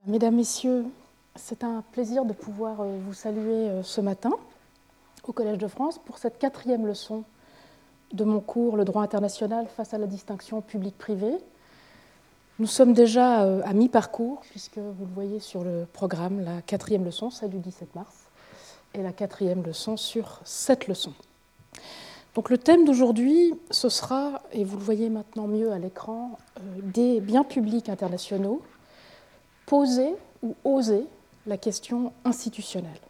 Mesdames, Messieurs, c'est un plaisir de pouvoir vous saluer ce matin au Collège de France pour cette 4e leçon de mon cours « Le droit international face à la distinction publique-privée ». Nous sommes déjà à mi-parcours, puisque vous le voyez sur le programme, la 4e leçon, celle du 17 mars, et la 4e leçon sur 7 leçons. Donc le thème d'aujourd'hui, ce sera, et vous le voyez maintenant mieux à l'écran, des biens publics internationaux, poser ou oser la question institutionnelle.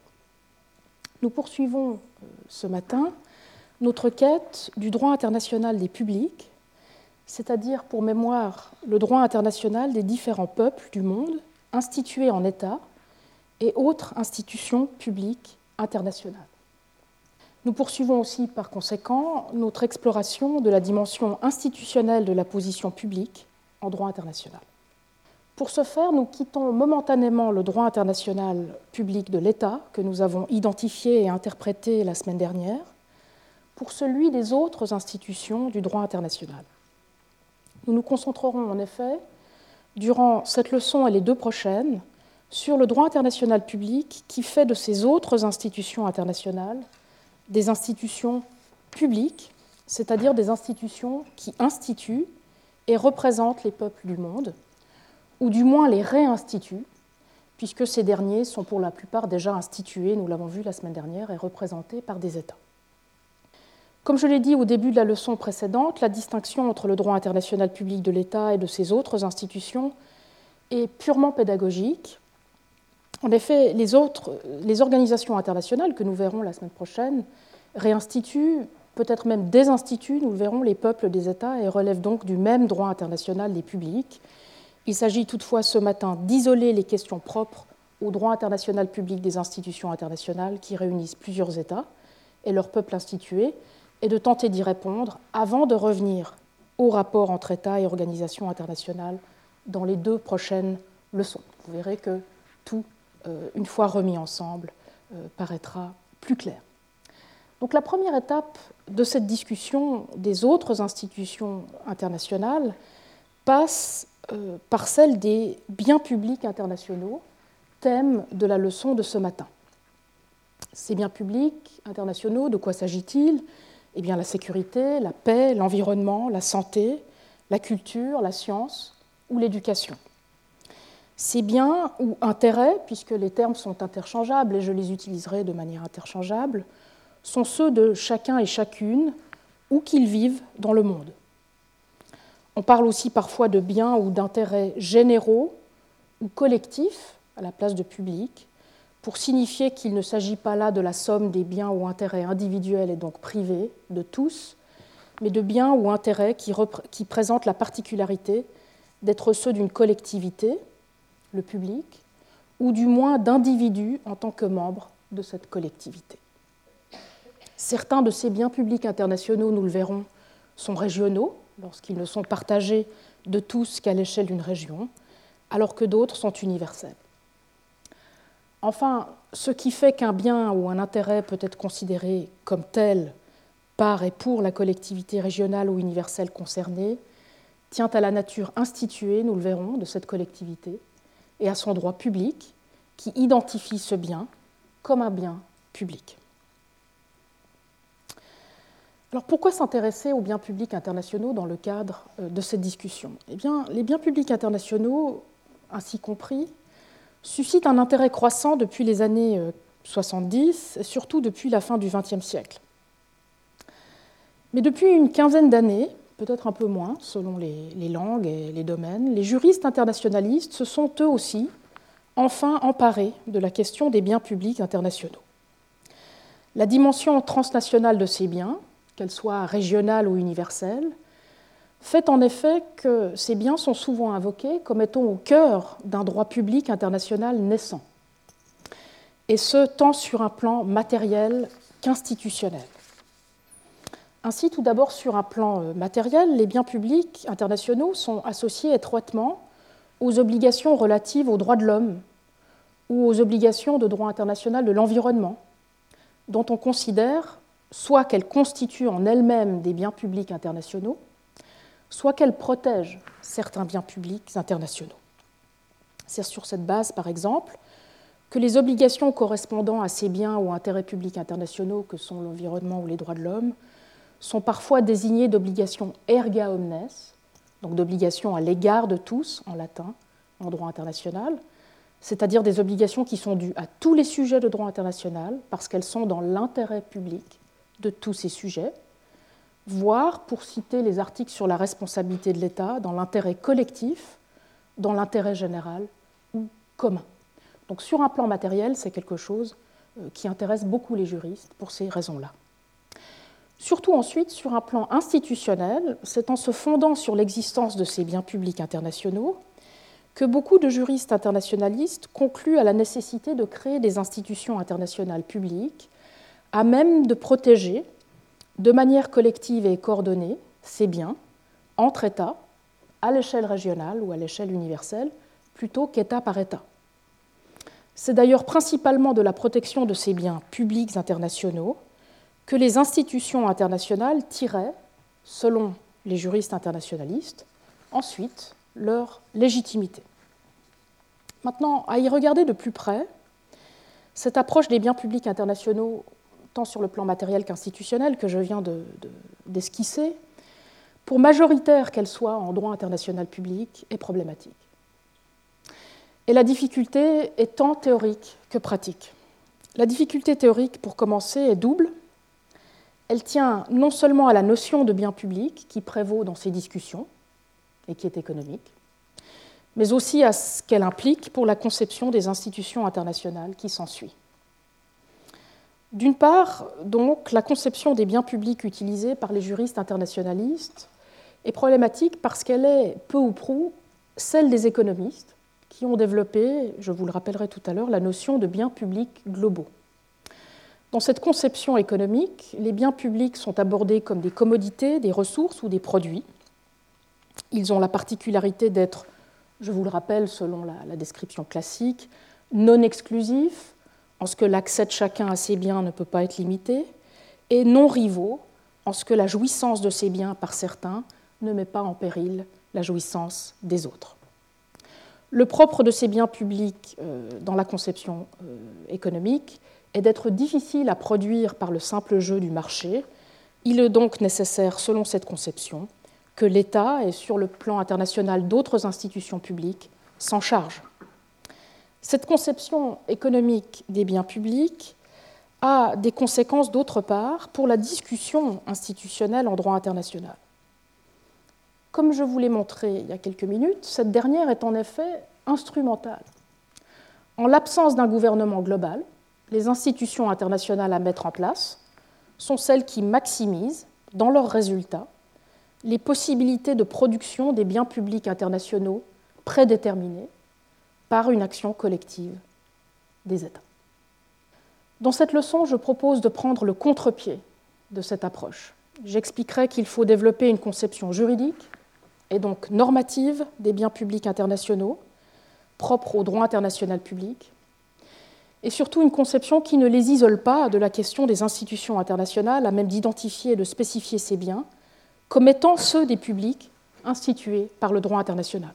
Nous poursuivons ce matin notre quête du droit international des publics, c'est-à-dire pour mémoire le droit international des différents peuples du monde institués en État et autres institutions publiques internationales. Nous poursuivons aussi par conséquent notre exploration de la dimension institutionnelle de la position publique en droit international. Pour ce faire, nous quittons momentanément le droit international public de l'État que nous avons identifié et interprété la semaine dernière pour celui des autres institutions du droit international. Nous nous concentrerons en effet, durant cette leçon et les 2 prochaines, sur le droit international public qui fait de ces autres institutions internationales des institutions publiques, c'est-à-dire des institutions qui instituent et représentent les peuples du monde, ou du moins les réinstituent, puisque ces derniers sont pour la plupart déjà institués, nous l'avons vu la semaine dernière, et représentés par des États. Comme je l'ai dit au début de la leçon précédente, la distinction entre le droit international public de l'État et de ses autres institutions est purement pédagogique. En effet, les organisations internationales que nous verrons la semaine prochaine réinstituent, peut-être même désinstituent, nous le verrons, les peuples des États et relèvent donc du même droit international des publics. Il s'agit toutefois ce matin d'isoler les questions propres au droit international public des institutions internationales qui réunissent plusieurs États et leurs peuples institués et de tenter d'y répondre avant de revenir au rapport entre États et organisations internationales dans les 2 prochaines leçons. Vous verrez que tout, une fois remis ensemble, paraîtra plus clair. Donc la première étape de cette discussion des autres institutions internationales passe par celle des biens publics internationaux, thème de la leçon de ce matin. Ces biens publics internationaux, de quoi s'agit-il ? Eh bien, la sécurité, la paix, l'environnement, la santé, la culture, la science ou l'éducation. Ces biens ou intérêts, puisque les termes sont interchangeables et je les utiliserai de manière interchangeable, sont ceux de chacun et chacune, où qu'ils vivent dans le monde. On parle aussi parfois de biens ou d'intérêts généraux ou collectifs à la place de publics, pour signifier qu'il ne s'agit pas là de la somme des biens ou intérêts individuels et donc privés de tous, mais de biens ou intérêts qui présentent la particularité d'être ceux d'une collectivité, le public, ou du moins d'individus en tant que membres de cette collectivité. Certains de ces biens publics internationaux, nous le verrons, sont régionaux, lorsqu'ils ne sont partagés de tous qu'à l'échelle d'une région, alors que d'autres sont universels. Enfin, ce qui fait qu'un bien ou un intérêt peut être considéré comme tel par et pour la collectivité régionale ou universelle concernée tient à la nature instituée, nous le verrons, de cette collectivité et à son droit public qui identifie ce bien comme un bien public. Alors pourquoi s'intéresser aux biens publics internationaux dans le cadre de cette discussion ? Eh bien, les biens publics internationaux, ainsi compris, suscitent un intérêt croissant depuis les années 70, et surtout depuis la fin du XXe siècle. Mais depuis une quinzaine d'années, peut-être un peu moins, selon les langues et les domaines, les juristes internationalistes se sont eux aussi enfin emparés de la question des biens publics internationaux. La dimension transnationale de ces biens, qu'elle soit régionale ou universelle, fait en effet que ces biens sont souvent invoqués comme étant au cœur d'un droit public international naissant, et ce, tant sur un plan matériel qu'institutionnel. Ainsi, tout d'abord, sur un plan matériel, les biens publics internationaux sont associés étroitement aux obligations relatives aux droits de l'homme ou aux obligations de droit international de l'environnement, dont on considère soit qu'elles constituent en elles-mêmes des biens publics internationaux, soit qu'elles protègent certains biens publics internationaux. C'est sur cette base, par exemple, que les obligations correspondant à ces biens ou intérêts publics internationaux que sont l'environnement ou les droits de l'homme sont parfois désignées d'obligations erga omnes, donc d'obligations à l'égard de tous, en latin, en droit international, c'est-à-dire des obligations qui sont dues à tous les sujets de droit international parce qu'elles sont dans l'intérêt public de tous ces sujets, voire, pour citer les articles sur la responsabilité de l'État, dans l'intérêt collectif, dans l'intérêt général ou commun. Donc sur un plan matériel, c'est quelque chose qui intéresse beaucoup les juristes pour ces raisons-là. Surtout ensuite, sur un plan institutionnel, c'est en se fondant sur l'existence de ces biens publics internationaux que beaucoup de juristes internationalistes concluent à la nécessité de créer des institutions internationales publiques à même de protéger, de manière collective et coordonnée, ces biens entre États, à l'échelle régionale ou à l'échelle universelle, plutôt qu'État par État. C'est d'ailleurs principalement de la protection de ces biens publics internationaux que les institutions internationales tiraient, selon les juristes internationalistes, ensuite leur légitimité. Maintenant, à y regarder de plus près, cette approche des biens publics internationaux, tant sur le plan matériel qu'institutionnel, que je viens d'esquisser, pour majoritaire qu'elle soit en droit international public, est problématique. Et la difficulté est tant théorique que pratique. La difficulté théorique, pour commencer, est double. Elle tient non seulement à la notion de bien public qui prévaut dans ces discussions et qui est économique, mais aussi à ce qu'elle implique pour la conception des institutions internationales qui s'ensuit. D'une part, donc, la conception des biens publics utilisés par les juristes internationalistes est problématique parce qu'elle est peu ou prou celle des économistes qui ont développé, je vous le rappellerai tout à l'heure, la notion de biens publics globaux. Dans cette conception économique, les biens publics sont abordés comme des commodités, des ressources ou des produits. Ils ont la particularité d'être, je vous le rappelle selon la description classique, non exclusifs, en ce que l'accès de chacun à ces biens ne peut pas être limité, et non rivaux, en ce que la jouissance de ces biens par certains ne met pas en péril la jouissance des autres. Le propre de ces biens publics dans la conception économique est d'être difficile à produire par le simple jeu du marché. Il est donc nécessaire, selon cette conception, que l'État et sur le plan international d'autres institutions publiques s'en chargent. Cette conception économique des biens publics a des conséquences, d'autre part, pour la discussion institutionnelle en droit international. Comme je vous l'ai montré il y a quelques minutes, cette dernière est en effet instrumentale. En l'absence d'un gouvernement global, les institutions internationales à mettre en place sont celles qui maximisent, dans leurs résultats, les possibilités de production des biens publics internationaux prédéterminés par une action collective des États. Dans cette leçon, je propose de prendre le contre-pied de cette approche. J'expliquerai qu'il faut développer une conception juridique et donc normative des biens publics internationaux, propre au droit international public, et surtout une conception qui ne les isole pas de la question des institutions internationales, à même d'identifier et de spécifier ces biens comme étant ceux des publics institués par le droit international.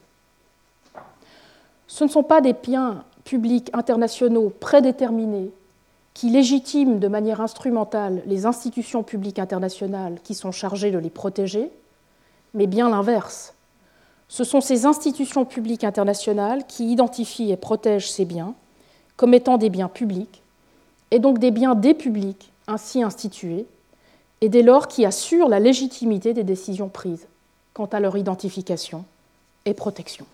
Ce ne sont pas des biens publics internationaux prédéterminés qui légitiment de manière instrumentale les institutions publiques internationales qui sont chargées de les protéger, mais bien l'inverse. Ce sont ces institutions publiques internationales qui identifient et protègent ces biens comme étant des biens publics, et donc des biens des publics ainsi institués, et dès lors qui assurent la légitimité des décisions prises quant à leur identification et protection.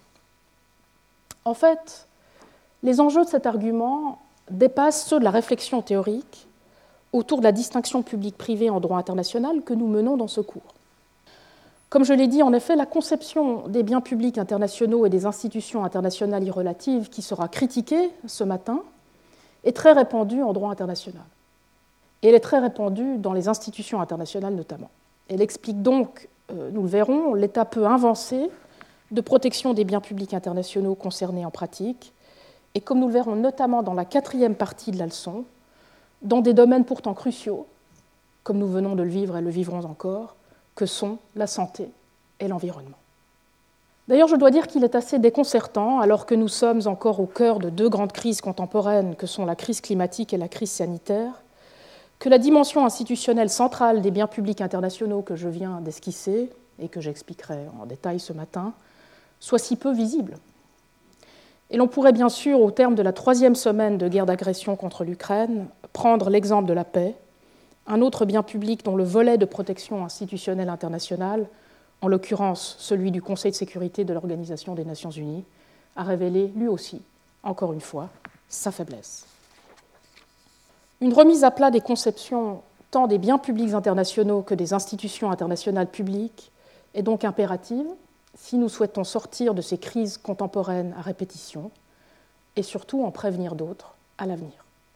En fait, les enjeux de cet argument dépassent ceux de la réflexion théorique autour de la distinction publique-privée en droit international que nous menons dans ce cours. Comme je l'ai dit, en effet, la conception des biens publics internationaux et des institutions internationales y relatives qui sera critiquée ce matin est très répandue en droit international. Et elle est très répandue dans les institutions internationales notamment. Elle explique donc, nous le verrons, l'état peu avancé de protection des biens publics internationaux concernés en pratique, et comme nous le verrons notamment dans la 4e partie de la leçon, dans des domaines pourtant cruciaux, comme nous venons de le vivre et le vivrons encore, que sont la santé et l'environnement. D'ailleurs, je dois dire qu'il est assez déconcertant, alors que nous sommes encore au cœur de deux grandes crises contemporaines que sont la crise climatique et la crise sanitaire, que la dimension institutionnelle centrale des biens publics internationaux que je viens d'esquisser et que j'expliquerai en détail ce matin soit si peu visible. Et l'on pourrait bien sûr, au terme de la 3e semaine de guerre d'agression contre l'Ukraine, prendre l'exemple de la paix, un autre bien public dont le volet de protection institutionnelle internationale, en l'occurrence celui du Conseil de sécurité de l'Organisation des Nations Unies, a révélé lui aussi, encore une fois, sa faiblesse. Une remise à plat des conceptions tant des biens publics internationaux que des institutions internationales publiques est donc impérative si nous souhaitons sortir de ces crises contemporaines à répétition et surtout en prévenir d'autres à l'avenir.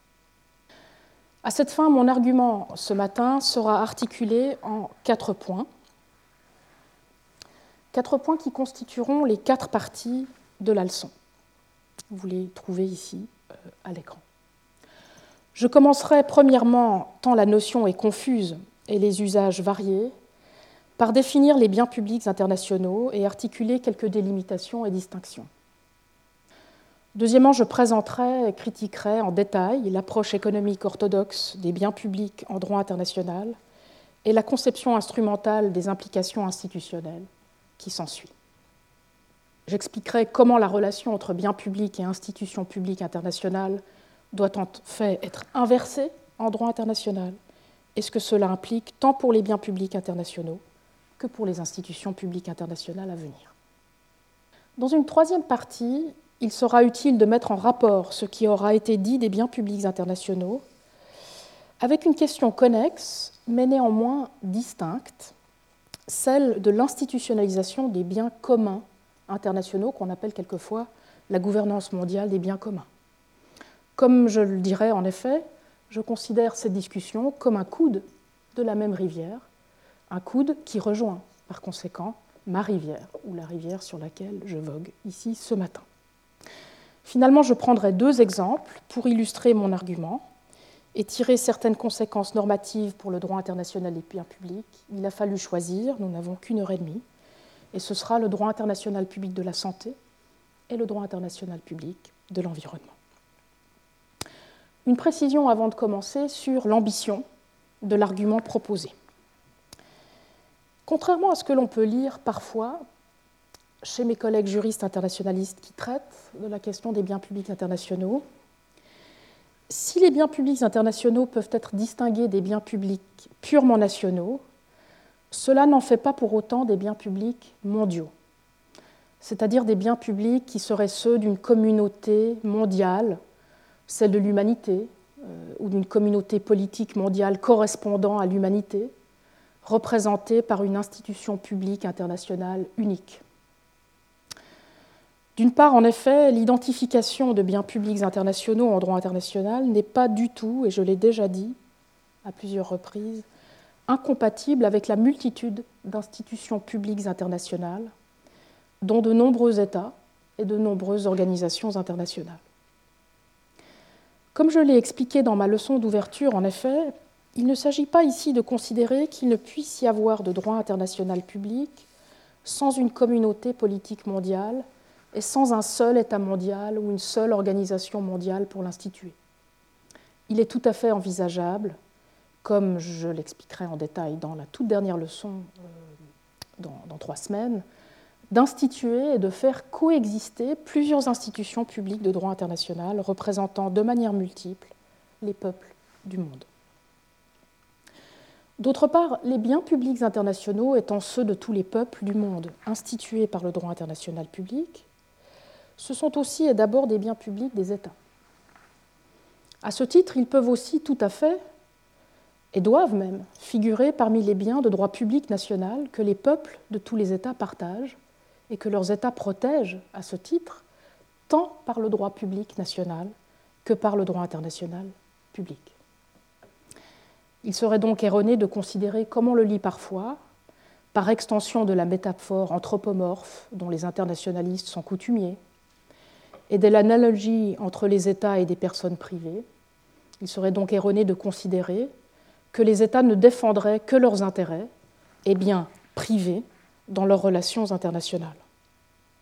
À cette fin, mon argument ce matin sera articulé en 4 points. 4 points qui constitueront les 4 parties de la leçon. Vous les trouvez ici à l'écran. Je commencerai premièrement, tant la notion est confuse et les usages variés, par définir les biens publics internationaux et articuler quelques délimitations et distinctions. Deuxièmement, je présenterai et critiquerai en détail l'approche économique orthodoxe des biens publics en droit international et la conception instrumentale des implications institutionnelles qui s'ensuit. J'expliquerai comment la relation entre biens publics et institutions publiques internationales doit en fait être inversée en droit international et ce que cela implique tant pour les biens publics internationaux que pour les institutions publiques internationales à venir. Dans une 3e partie, il sera utile de mettre en rapport ce qui aura été dit des biens publics internationaux avec une question connexe, mais néanmoins distincte, celle de l'institutionnalisation des biens communs internationaux qu'on appelle quelquefois la gouvernance mondiale des biens communs. Comme je le dirais en effet, je considère cette discussion comme un coude de la même rivière, un coude qui rejoint par conséquent ma rivière, ou la rivière sur laquelle je vogue ici ce matin. Finalement, je prendrai 2 exemples pour illustrer mon argument et tirer certaines conséquences normatives pour le droit international des biens publics. Il a fallu choisir, nous n'avons qu'1 heure et demie, et ce sera le droit international public de la santé et le droit international public de l'environnement. Une précision avant de commencer sur l'ambition de l'argument proposé. Contrairement à ce que l'on peut lire parfois chez mes collègues juristes internationalistes qui traitent de la question des biens publics internationaux, si les biens publics internationaux peuvent être distingués des biens publics purement nationaux, cela n'en fait pas pour autant des biens publics mondiaux, c'est-à-dire des biens publics qui seraient ceux d'une communauté mondiale, celle de l'humanité, ou d'une communauté politique mondiale correspondant à l'humanité, représentée par une institution publique internationale unique. D'une part, en effet, l'identification de biens publics internationaux en droit international n'est pas du tout, et je l'ai déjà dit à plusieurs reprises, incompatible avec la multitude d'institutions publiques internationales, dont de nombreux États et de nombreuses organisations internationales. Comme je l'ai expliqué dans ma leçon d'ouverture, en effet, il ne s'agit pas ici de considérer qu'il ne puisse y avoir de droit international public sans une communauté politique mondiale et sans un seul État mondial ou une seule organisation mondiale pour l'instituer. Il est tout à fait envisageable, comme je l'expliquerai en détail dans la toute dernière leçon dans 3 semaines, d'instituer et de faire coexister plusieurs institutions publiques de droit international représentant de manière multiple les peuples du monde. D'autre part, les biens publics internationaux étant ceux de tous les peuples du monde institués par le droit international public, ce sont aussi et d'abord des biens publics des États. À ce titre, ils peuvent aussi tout à fait, et doivent même, figurer parmi les biens de droit public national que les peuples de tous les États partagent et que leurs États protègent à ce titre, tant par le droit public national que par le droit international public. Il serait donc erroné de considérer, comme on le lit parfois, par extension de la métaphore anthropomorphe dont les internationalistes sont coutumiers, et de l'analogie entre les États et des personnes privées, il serait donc erroné de considérer que les États ne défendraient que leurs intérêts, et bien privés, dans leurs relations internationales.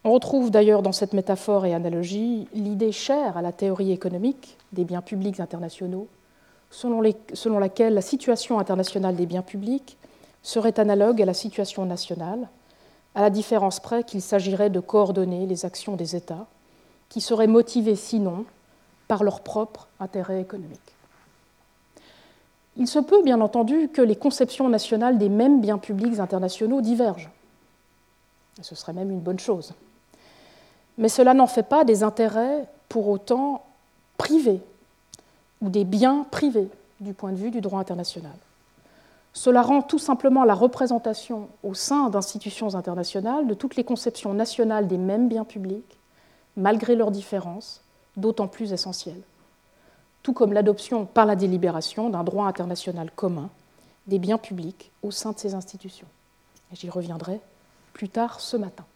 On retrouve d'ailleurs dans cette métaphore et analogie l'idée chère à la théorie économique des biens publics internationaux, selon laquelle la situation internationale des biens publics serait analogue à la situation nationale, à la différence près qu'il s'agirait de coordonner les actions des États, qui seraient motivées sinon par leur propre intérêt économique. Il se peut, bien entendu, que les conceptions nationales des mêmes biens publics internationaux divergent. Et ce serait même une bonne chose. Mais cela n'en fait pas des intérêts pour autant privés ou des biens privés du point de vue du droit international. Cela rend tout simplement la représentation au sein d'institutions internationales de toutes les conceptions nationales des mêmes biens publics, malgré leurs différences, d'autant plus essentielles. Tout comme l'adoption par la délibération d'un droit international commun des biens publics au sein de ces institutions. Et j'y reviendrai plus tard ce matin.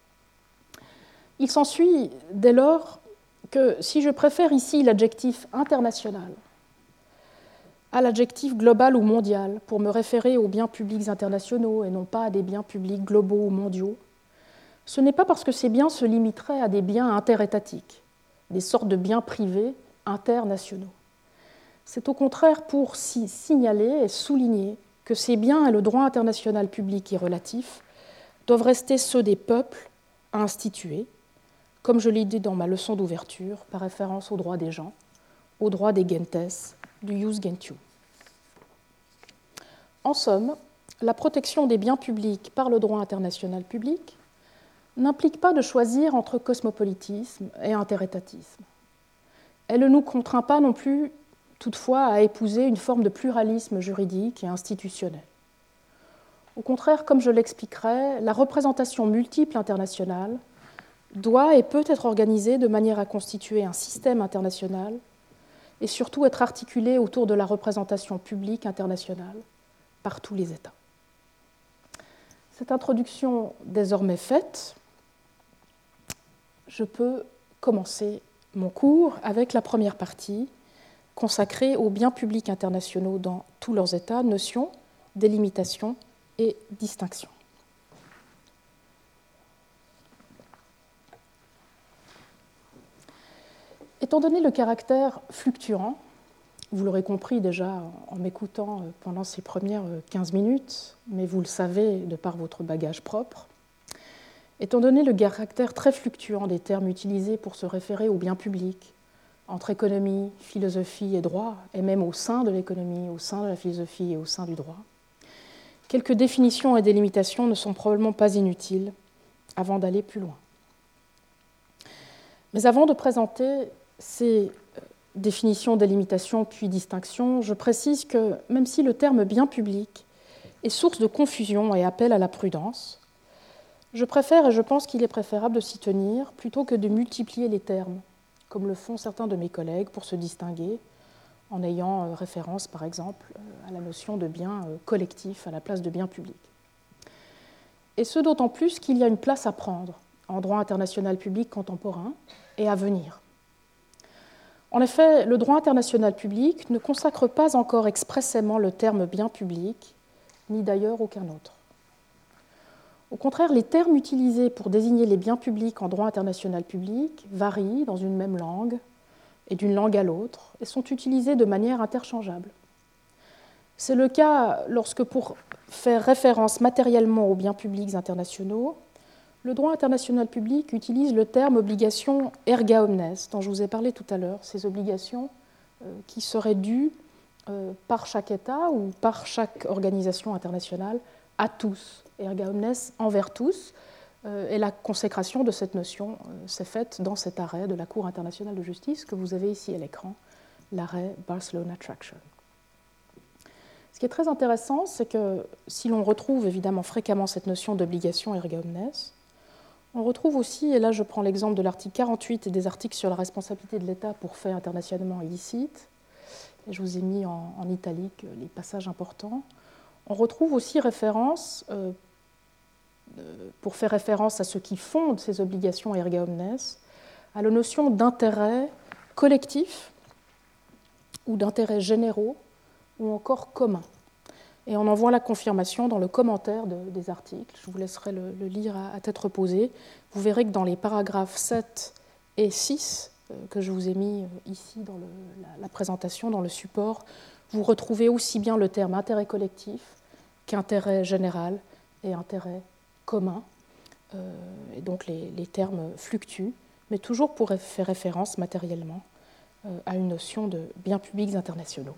Il s'ensuit dès lors que si je préfère ici l'adjectif international à l'adjectif global ou mondial pour me référer aux biens publics internationaux et non pas à des biens publics globaux ou mondiaux, ce n'est pas parce que ces biens se limiteraient à des biens interétatiques, des sortes de biens privés internationaux. C'est au contraire pour signaler et souligner que ces biens et le droit international public et relatif doivent rester ceux des peuples à instituer, comme je l'ai dit dans ma leçon d'ouverture, par référence aux droits des gens, aux droits des gentes, du jus gentium. En somme, la protection des biens publics par le droit international public n'implique pas de choisir entre cosmopolitisme et interétatisme. Elle ne nous contraint pas non plus, toutefois, à épouser une forme de pluralisme juridique et institutionnel. Au contraire, comme je l'expliquerai, la représentation multiple internationale doit et peut être organisée de manière à constituer un système international et surtout être articulée autour de la représentation publique internationale par tous les États. Cette introduction désormais faite, je peux commencer mon cours avec la première partie consacrée aux biens publics internationaux dans tous leurs états, notions, délimitation et distinction. Étant donné le caractère fluctuant, vous l'aurez compris déjà en m'écoutant pendant ces premières 15 minutes, mais vous le savez de par votre bagage propre, étant donné le caractère très fluctuant des termes utilisés pour se référer aux biens publics, entre économie, philosophie et droit, et même au sein de l'économie, au sein de la philosophie et au sein du droit, quelques définitions et délimitations ne sont probablement pas inutiles avant d'aller plus loin. Mais avant de présenter ces définitions, délimitations puis distinctions, je précise que même si le terme bien public est source de confusion et appel à la prudence, je préfère et je pense qu'il est préférable de s'y tenir plutôt que de multiplier les termes, comme le font certains de mes collègues pour se distinguer, en ayant référence par exemple à la notion de bien collectif à la place de bien public. Et ce d'autant plus qu'il y a une place à prendre en droit international public contemporain et à venir. En effet, le droit international public ne consacre pas encore expressément le terme bien public, ni d'ailleurs aucun autre. Au contraire, les termes utilisés pour désigner les biens publics en droit international public varient dans une même langue et d'une langue à l'autre et sont utilisés de manière interchangeable. C'est le cas lorsque, pour faire référence matériellement aux biens publics internationaux, le droit international public utilise le terme obligation erga omnes, dont je vous ai parlé tout à l'heure, ces obligations qui seraient dues par chaque État ou par chaque organisation internationale à tous, erga omnes envers tous, et la consécration de cette notion s'est faite dans cet arrêt de la Cour internationale de justice que vous avez ici à l'écran, l'arrêt Barcelona Traction. Ce qui est très intéressant, c'est que si l'on retrouve évidemment fréquemment cette notion d'obligation erga omnes, on retrouve aussi, et là je prends l'exemple de l'article 48 et des articles sur la responsabilité de l'État pour faits internationalement illicites, et je vous ai mis en italique les passages importants, on retrouve aussi référence, pour faire référence à ce qui fonde ces obligations erga omnes, à la notion d'intérêt collectif ou d'intérêts généraux ou encore commun. Et on en voit la confirmation dans le commentaire des articles. Je vous laisserai le lire à tête reposée. Vous verrez que dans les paragraphes 7 et 6, que je vous ai mis ici dans la présentation, dans le support, vous retrouvez aussi bien le terme intérêt collectif qu'intérêt général et intérêt commun. Et donc les termes fluctuent, mais toujours pour faire référence matériellement à une notion de biens publics internationaux.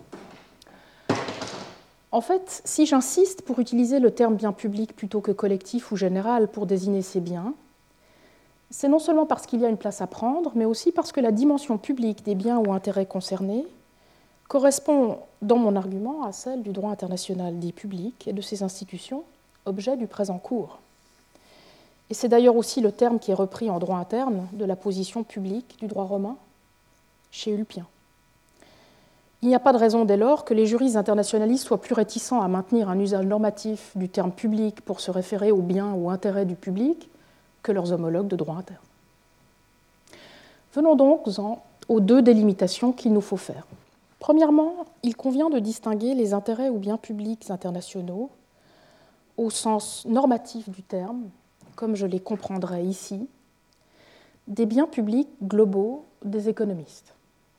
En fait, si j'insiste pour utiliser le terme bien public plutôt que collectif ou général pour désigner ces biens, c'est non seulement parce qu'il y a une place à prendre, mais aussi parce que la dimension publique des biens ou intérêts concernés correspond, dans mon argument, à celle du droit international dit public et de ses institutions, objet du présent cours. Et c'est d'ailleurs aussi le terme qui est repris en droit interne de la position publique du droit romain chez Ulpien. Il n'y a pas de raison dès lors que les juristes internationalistes soient plus réticents à maintenir un usage normatif du terme public pour se référer aux biens ou intérêts du public que leurs homologues de droit interne. Venons donc aux deux délimitations qu'il nous faut faire. Premièrement, il convient de distinguer les intérêts ou biens publics internationaux au sens normatif du terme, comme je les comprendrai ici, des biens publics globaux des économistes.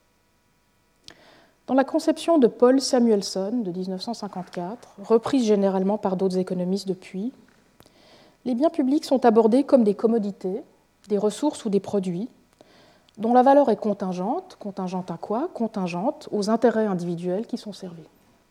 Dans la conception de Paul Samuelson de 1954, reprise généralement par d'autres économistes depuis, les biens publics sont abordés comme des commodités, des ressources ou des produits, dont la valeur est contingente. Contingente à quoi? Contingente aux intérêts individuels qui sont servis.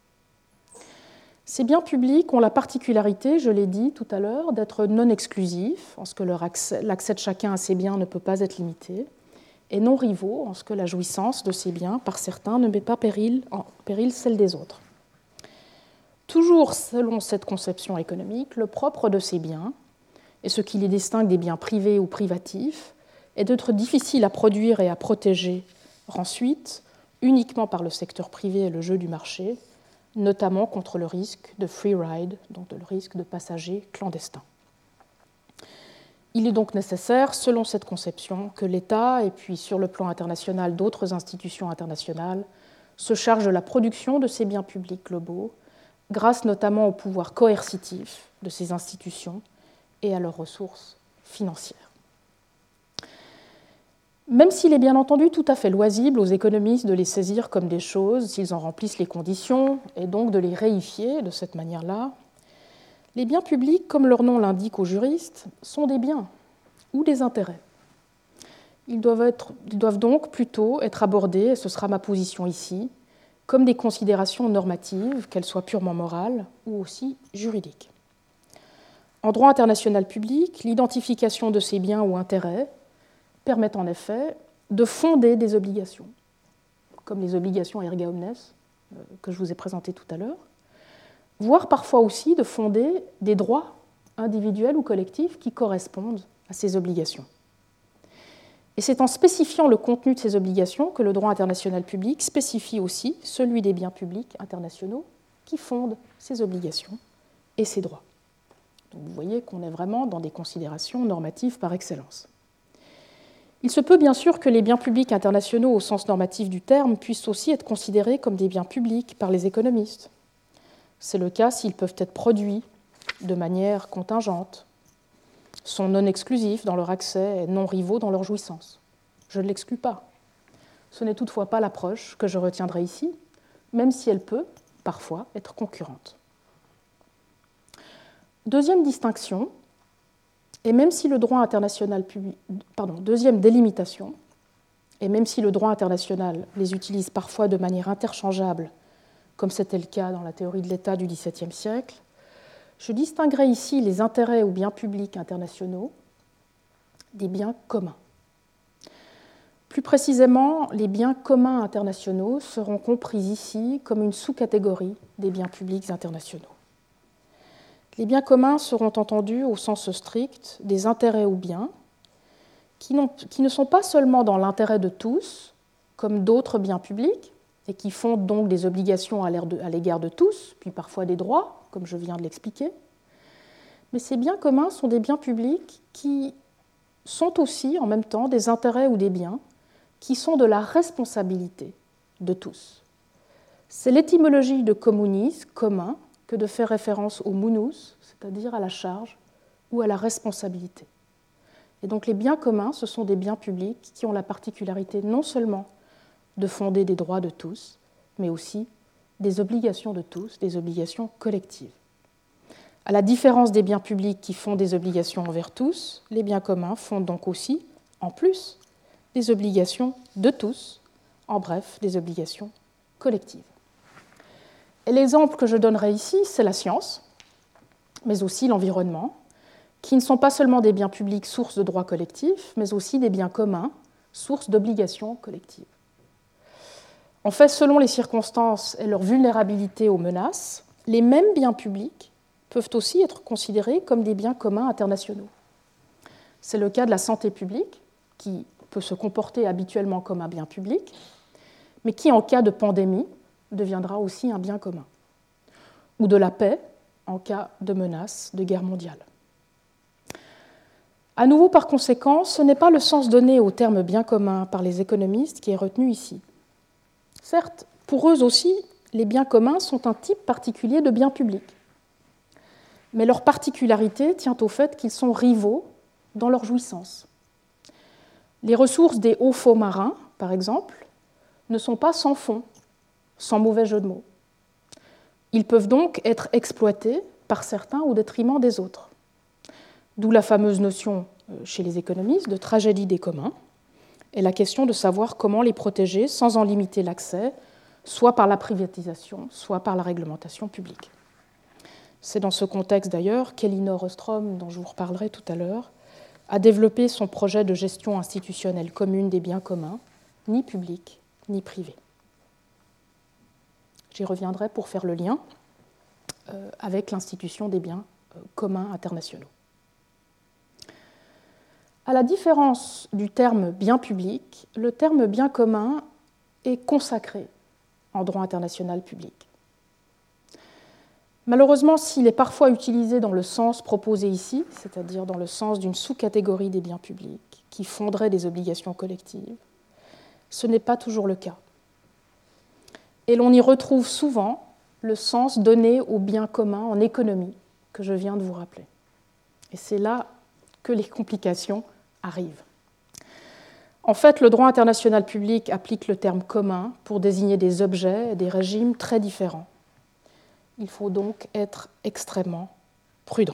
Ces biens publics ont la particularité, je l'ai dit tout à l'heure, d'être non exclusifs, en ce que l'accès de chacun à ces biens ne peut pas être limité, et non rivaux, en ce que la jouissance de ces biens, par certains, ne met pas en péril celle des autres. Toujours selon cette conception économique, le propre de ces biens, et ce qui les distingue des biens privés ou privatifs, est d'être difficile à produire et à protéger ensuite, uniquement par le secteur privé et le jeu du marché, notamment contre le risque de free ride, donc le risque de passagers clandestins. Il est donc nécessaire, selon cette conception, que l'État, et puis sur le plan international d'autres institutions internationales, se chargent de la production de ces biens publics globaux, grâce notamment au pouvoir coercitif de ces institutions et à leurs ressources financières. Même s'il est bien entendu tout à fait loisible aux économistes de les saisir comme des choses, s'ils en remplissent les conditions, et donc de les réifier de cette manière-là, les biens publics, comme leur nom l'indique aux juristes, sont des biens ou des intérêts. Ils doivent donc plutôt être abordés, et ce sera ma position ici, comme des considérations normatives, qu'elles soient purement morales ou aussi juridiques. En droit international public, l'identification de ces biens ou intérêts permet en effet de fonder des obligations, comme les obligations erga omnes que je vous ai présentées tout à l'heure, voire parfois aussi de fonder des droits individuels ou collectifs qui correspondent à ces obligations. Et c'est en spécifiant le contenu de ces obligations que le droit international public spécifie aussi celui des biens publics internationaux qui fondent ces obligations et ces droits. Donc vous voyez qu'on est vraiment dans des considérations normatives par excellence. Il se peut bien sûr que les biens publics internationaux au sens normatif du terme puissent aussi être considérés comme des biens publics par les économistes. C'est le cas s'ils peuvent être produits de manière contingente, sont non exclusifs dans leur accès et non rivaux dans leur jouissance. Je ne l'exclus pas. Ce n'est toutefois pas l'approche que je retiendrai ici, même si elle peut, parfois, être concurrente. Deuxième distinction, et même si le droit international deuxième délimitation, et même si le droit international les utilise parfois de manière interchangeable, comme c'était le cas dans la théorie de l'État du XVIIe siècle, je distinguerai ici les intérêts ou biens publics internationaux des biens communs. Plus précisément, les biens communs internationaux seront compris ici comme une sous-catégorie des biens publics internationaux. Les biens communs seront entendus au sens strict des intérêts ou biens qui ne sont pas seulement dans l'intérêt de tous, comme d'autres biens publics, et qui fondent donc des obligations à l'égard de tous, puis parfois des droits, comme je viens de l'expliquer. Mais ces biens communs sont des biens publics qui sont aussi, en même temps, des intérêts ou des biens qui sont de la responsabilité de tous. C'est l'étymologie de communis, commun, que de faire référence au munus, c'est-à-dire à la charge ou à la responsabilité. Et donc les biens communs, ce sont des biens publics qui ont la particularité non seulement de fonder des droits de tous, mais aussi des obligations de tous, des obligations collectives. À la différence des biens publics qui font des obligations envers tous, les biens communs font donc aussi, en plus, des obligations de tous, en bref, des obligations collectives. Et l'exemple que je donnerai ici, c'est la science, mais aussi l'environnement, qui ne sont pas seulement des biens publics source de droits collectifs, mais aussi des biens communs, source d'obligations collectives. En fait, selon les circonstances et leur vulnérabilité aux menaces, les mêmes biens publics peuvent aussi être considérés comme des biens communs internationaux. C'est le cas de la santé publique, qui peut se comporter habituellement comme un bien public, mais qui, en cas de pandémie, deviendra aussi un bien commun, ou de la paix en cas de menace de guerre mondiale. À nouveau, par conséquent, ce n'est pas le sens donné au terme bien commun par les économistes qui est retenu ici. Certes, pour eux aussi, les biens communs sont un type particulier de biens publics, mais leur particularité tient au fait qu'ils sont rivaux dans leur jouissance. Les ressources des hauts fonds marins, par exemple, ne sont pas sans fond, sans mauvais jeu de mots. Ils peuvent donc être exploités par certains au détriment des autres. D'où la fameuse notion chez les économistes de tragédie des communs et la question de savoir comment les protéger sans en limiter l'accès, soit par la privatisation, soit par la réglementation publique. C'est dans ce contexte d'ailleurs qu'Elinor Ostrom, dont je vous reparlerai tout à l'heure, a développé son projet de gestion institutionnelle commune des biens communs, ni publics ni privés. J'y reviendrai pour faire le lien avec l'institution des biens communs internationaux. À la différence du terme bien public, le terme bien commun est consacré en droit international public. Malheureusement, s'il est parfois utilisé dans le sens proposé ici, c'est-à-dire dans le sens d'une sous-catégorie des biens publics qui fonderait des obligations collectives, ce n'est pas toujours le cas. Et l'on y retrouve souvent le sens donné aux biens communs en économie que je viens de vous rappeler. Et c'est là que les complications arrivent. En fait, le droit international public applique le terme commun pour désigner des objets et des régimes très différents. Il faut donc être extrêmement prudent.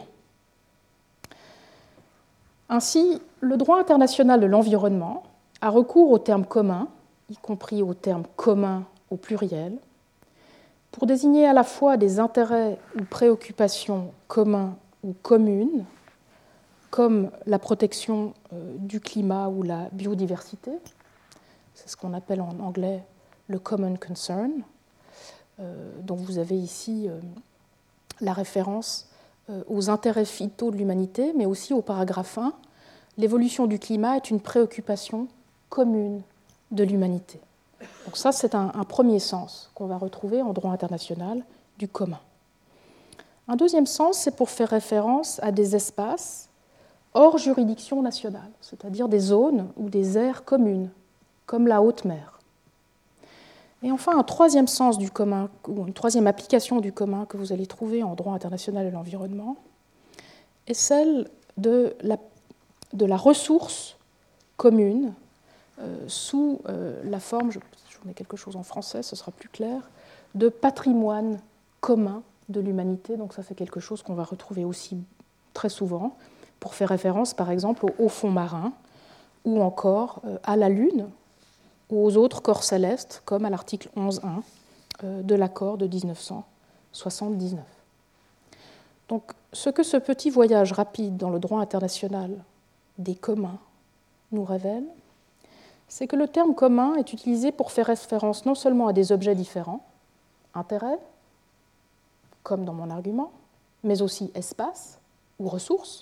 Ainsi, le droit international de l'environnement a recours au terme commun, y compris au terme commun au pluriel, pour désigner à la fois des intérêts ou préoccupations communs ou communes, comme la protection du climat ou la biodiversité, c'est ce qu'on appelle en anglais le common concern, dont vous avez ici la référence aux intérêts vitaux de l'humanité, mais aussi au paragraphe 1, l'évolution du climat est une préoccupation commune de l'humanité. Donc ça, c'est un premier sens qu'on va retrouver en droit international du commun. Un deuxième sens, c'est pour faire référence à des espaces hors juridiction nationale, c'est-à-dire des zones ou des aires communes, comme la haute mer. Et enfin, un troisième sens du commun, ou une troisième application du commun que vous allez trouver en droit international de l'environnement, est celle de la ressource commune sous la forme, je vous mets quelque chose en français, ce sera plus clair, de patrimoine commun de l'humanité. Donc ça, c'est quelque chose qu'on va retrouver aussi très souvent, pour faire référence, par exemple, au haut fond marin, ou encore à la Lune, ou aux autres corps célestes, comme à l'article 11.1 de l'accord de 1979. Donc, ce que ce petit voyage rapide dans le droit international des communs nous révèle, c'est que le terme commun est utilisé pour faire référence non seulement à des objets différents, intérêts, comme dans mon argument, mais aussi espace ou ressources,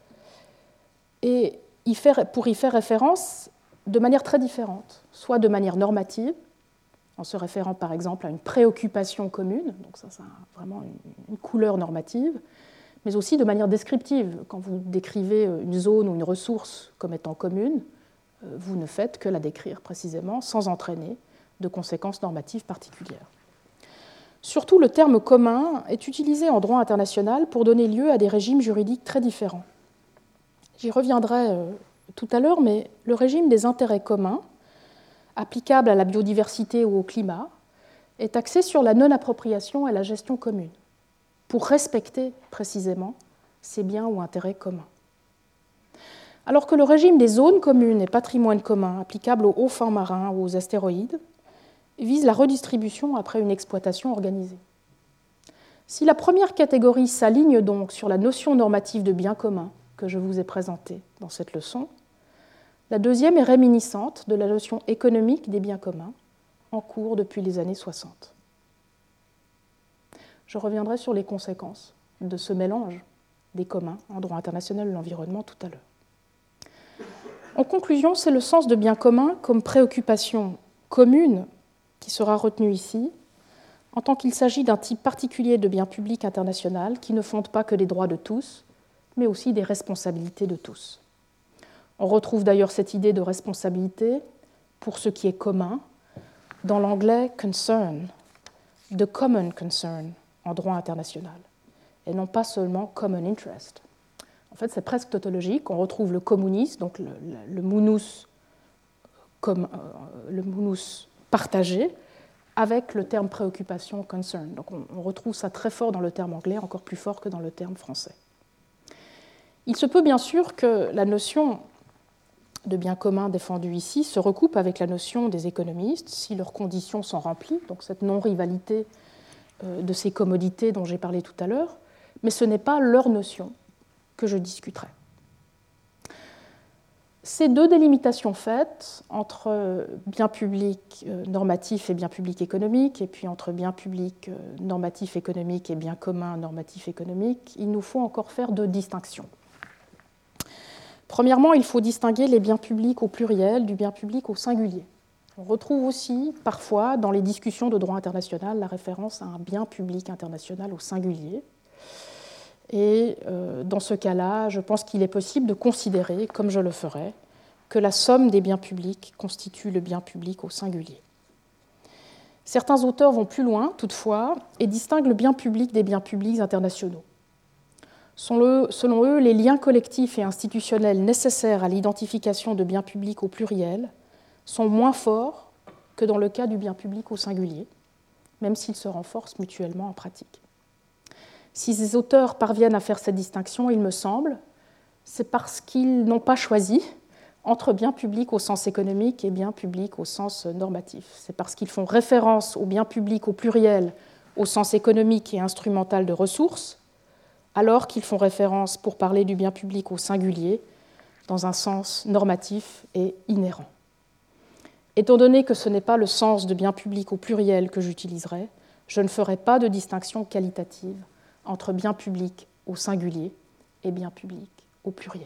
et pour y faire référence de manière très différente, soit de manière normative, en se référant par exemple à une préoccupation commune, donc ça c'est vraiment une couleur normative, mais aussi de manière descriptive. Quand vous décrivez une zone ou une ressource comme étant commune, vous ne faites que la décrire précisément sans entraîner de conséquences normatives particulières. Surtout, le terme commun est utilisé en droit international pour donner lieu à des régimes juridiques très différents. J'y reviendrai tout à l'heure, mais le régime des intérêts communs, applicable à la biodiversité ou au climat, est axé sur la non-appropriation et la gestion commune, pour respecter précisément ces biens ou intérêts communs. Alors que le régime des zones communes et patrimoine commun, applicable aux hauts fonds marins ou aux astéroïdes, vise la redistribution après une exploitation organisée. Si la première catégorie s'aligne donc sur la notion normative de bien commun que je vous ai présentée dans cette leçon, la deuxième est réminiscente de la notion économique des biens communs, en cours depuis les années 60. Je reviendrai sur les conséquences de ce mélange des communs en droit international de l'environnement tout à l'heure. En conclusion, c'est le sens de bien commun comme préoccupation commune qui sera retenu ici, en tant qu'il s'agit d'un type particulier de bien public international qui ne fonde pas que les droits de tous, mais aussi des responsabilités de tous. On retrouve d'ailleurs cette idée de responsabilité pour ce qui est commun dans l'anglais concern, de common concern en droit international, et non pas seulement common interest. En fait, c'est presque tautologique. On retrouve le communis, donc le munus partagé, avec le terme préoccupation, concern. Donc on retrouve ça très fort dans le terme anglais, encore plus fort que dans le terme français. Il se peut bien sûr que la notion de bien commun défendue ici se recoupe avec la notion des économistes, si leurs conditions sont remplies, donc cette non-rivalité de ces commodités dont j'ai parlé tout à l'heure, mais ce n'est pas leur notion que je discuterai. Ces deux délimitations faites entre bien public normatif et bien public économique, et puis entre bien public normatif économique et bien commun normatif économique, il nous faut encore faire deux distinctions. Premièrement, il faut distinguer les biens publics au pluriel du bien public au singulier. On retrouve aussi parfois dans les discussions de droit international la référence à un bien public international au singulier. Et dans ce cas-là, je pense qu'il est possible de considérer, comme je le ferai, que la somme des biens publics constitue le bien public au singulier. Certains auteurs vont plus loin, toutefois, et distinguent le bien public des biens publics internationaux. Selon eux, les liens collectifs et institutionnels nécessaires à l'identification de biens publics au pluriel sont moins forts que dans le cas du bien public au singulier, même s'ils se renforcent mutuellement en pratique. Si ces auteurs parviennent à faire cette distinction, il me semble, c'est parce qu'ils n'ont pas choisi entre bien public au sens économique et bien public au sens normatif. C'est parce qu'ils font référence au bien public au pluriel au sens économique et instrumental de ressources, alors qu'ils font référence, pour parler du bien public au singulier, dans un sens normatif et inhérent. Étant donné que ce n'est pas le sens de bien public au pluriel que j'utiliserai, je ne ferai pas de distinction qualitative entre bien public au singulier et bien public au pluriel.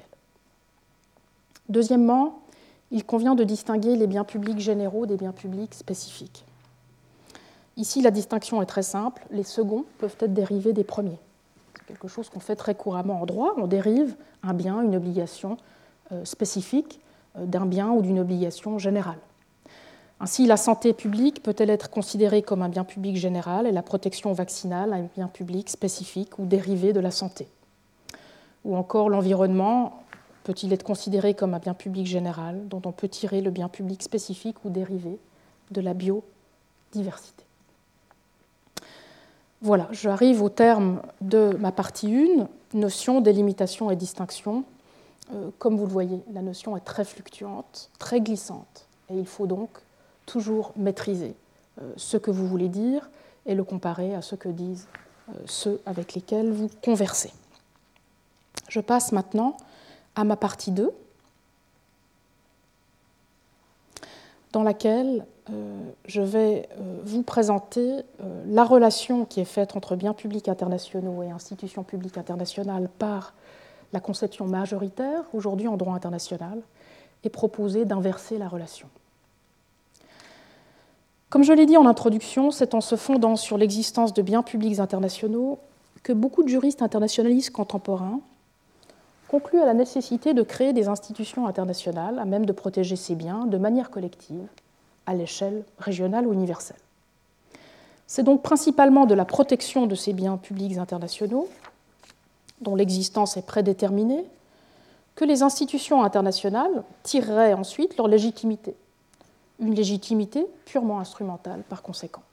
Deuxièmement, il convient de distinguer les biens publics généraux des biens publics spécifiques. Ici, la distinction est très simple. Les seconds peuvent être dérivés des premiers. C'est quelque chose qu'on fait très couramment en droit. On dérive un bien, une obligation spécifique d'un bien ou d'une obligation générale. Ainsi, la santé publique peut-elle être considérée comme un bien public général et la protection vaccinale un bien public spécifique ou dérivé de la santé. Ou encore l'environnement peut-il être considéré comme un bien public général dont on peut tirer le bien public spécifique ou dérivé de la biodiversité. Voilà, j'arrive au terme de ma partie 1, notion, délimitation et distinction. Comme vous le voyez, la notion est très fluctuante, très glissante, et il faut donc toujours maîtriser ce que vous voulez dire et le comparer à ce que disent ceux avec lesquels vous conversez. Je passe maintenant à ma partie 2, dans laquelle je vais vous présenter la relation qui est faite entre biens publics internationaux et institutions publiques internationales par la conception majoritaire, aujourd'hui en droit international, et proposer d'inverser la relation. Comme je l'ai dit en introduction, c'est en se fondant sur l'existence de biens publics internationaux que beaucoup de juristes internationalistes contemporains concluent à la nécessité de créer des institutions internationales à même de protéger ces biens de manière collective, à l'échelle régionale ou universelle. C'est donc principalement de la protection de ces biens publics internationaux, dont l'existence est prédéterminée, que les institutions internationales tireraient ensuite leur légitimité, une légitimité purement instrumentale par conséquent.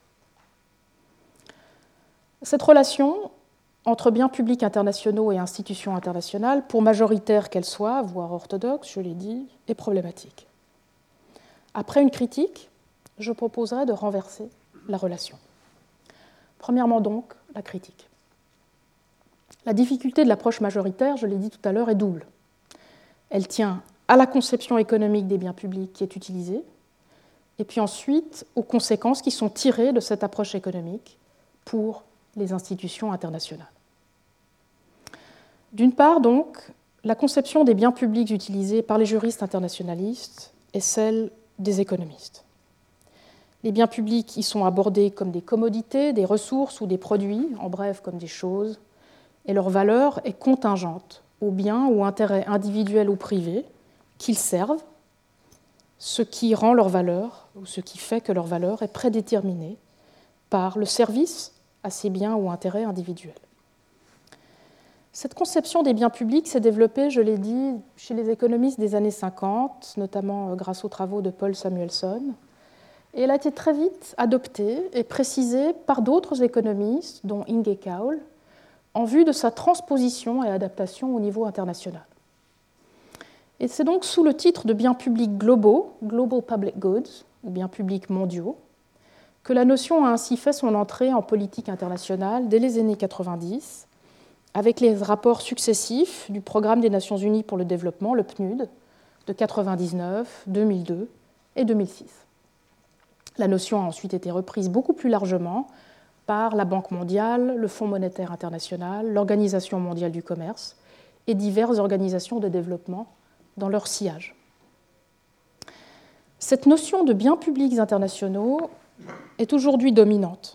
Cette relation entre biens publics internationaux et institutions internationales, pour majoritaire qu'elle soit, voire orthodoxe, je l'ai dit, est problématique. Après une critique, je proposerai de renverser la relation. Premièrement donc, la critique. La difficulté de l'approche majoritaire, je l'ai dit tout à l'heure, est double. Elle tient à la conception économique des biens publics qui est utilisée, et puis ensuite aux conséquences qui sont tirées de cette approche économique pour les institutions internationales. D'une part, donc, la conception des biens publics utilisés par les juristes internationalistes est celle des économistes. Les biens publics y sont abordés comme des commodités, des ressources ou des produits, en bref comme des choses, et leur valeur est contingente aux biens ou intérêts individuels ou privés qu'ils servent, ce qui rend leur valeur, ou ce qui fait que leur valeur est prédéterminée par le service à ces biens ou intérêts individuels. Cette conception des biens publics s'est développée, je l'ai dit, chez les économistes des années 50, notamment grâce aux travaux de Paul Samuelson, et elle a été très vite adoptée et précisée par d'autres économistes, dont Inge Kaul, en vue de sa transposition et adaptation au niveau international. Et c'est donc sous le titre de biens publics globaux, Global Public Goods, ou biens publics mondiaux, que la notion a ainsi fait son entrée en politique internationale dès les années 90, avec les rapports successifs du Programme des Nations Unies pour le développement, le PNUD, de 1999, 2002 et 2006. La notion a ensuite été reprise beaucoup plus largement par la Banque mondiale, le Fonds monétaire international, l'Organisation mondiale du commerce et diverses organisations de développement dans leur sillage. Cette notion de biens publics internationaux est aujourd'hui dominante.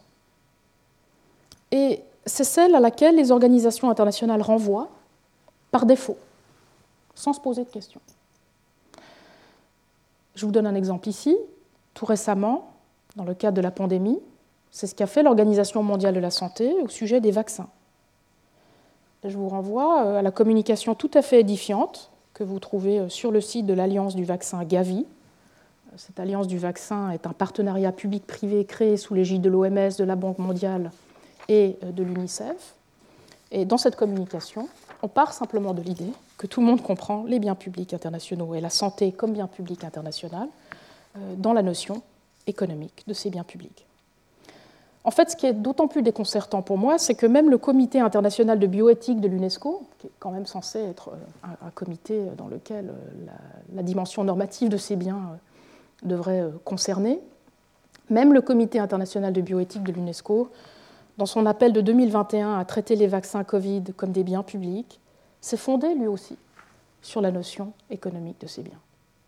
Et c'est celle à laquelle les organisations internationales renvoient par défaut, sans se poser de questions. Je vous donne un exemple ici. Tout récemment, dans le cadre de la pandémie, c'est ce qu'a fait l'Organisation mondiale de la santé au sujet des vaccins. Je vous renvoie à la communication tout à fait édifiante que vous trouvez sur le site de l'Alliance du vaccin Gavi. Cette Alliance du vaccin est un partenariat public-privé créé sous l'égide de l'OMS, de la Banque mondiale et de l'UNICEF. Et dans cette communication, on part simplement de l'idée que tout le monde comprend les biens publics internationaux et la santé comme bien public international dans la notion économique de ces biens publics. En fait, ce qui est d'autant plus déconcertant pour moi, c'est que même le Comité international de bioéthique de l'UNESCO, qui est quand même censé être un comité dans lequel la dimension normative de ces biens devrait concerner, même le Comité international de bioéthique de l'UNESCO, dans son appel de 2021 à traiter les vaccins Covid comme des biens publics, s'est fondé lui aussi sur la notion économique de ces biens.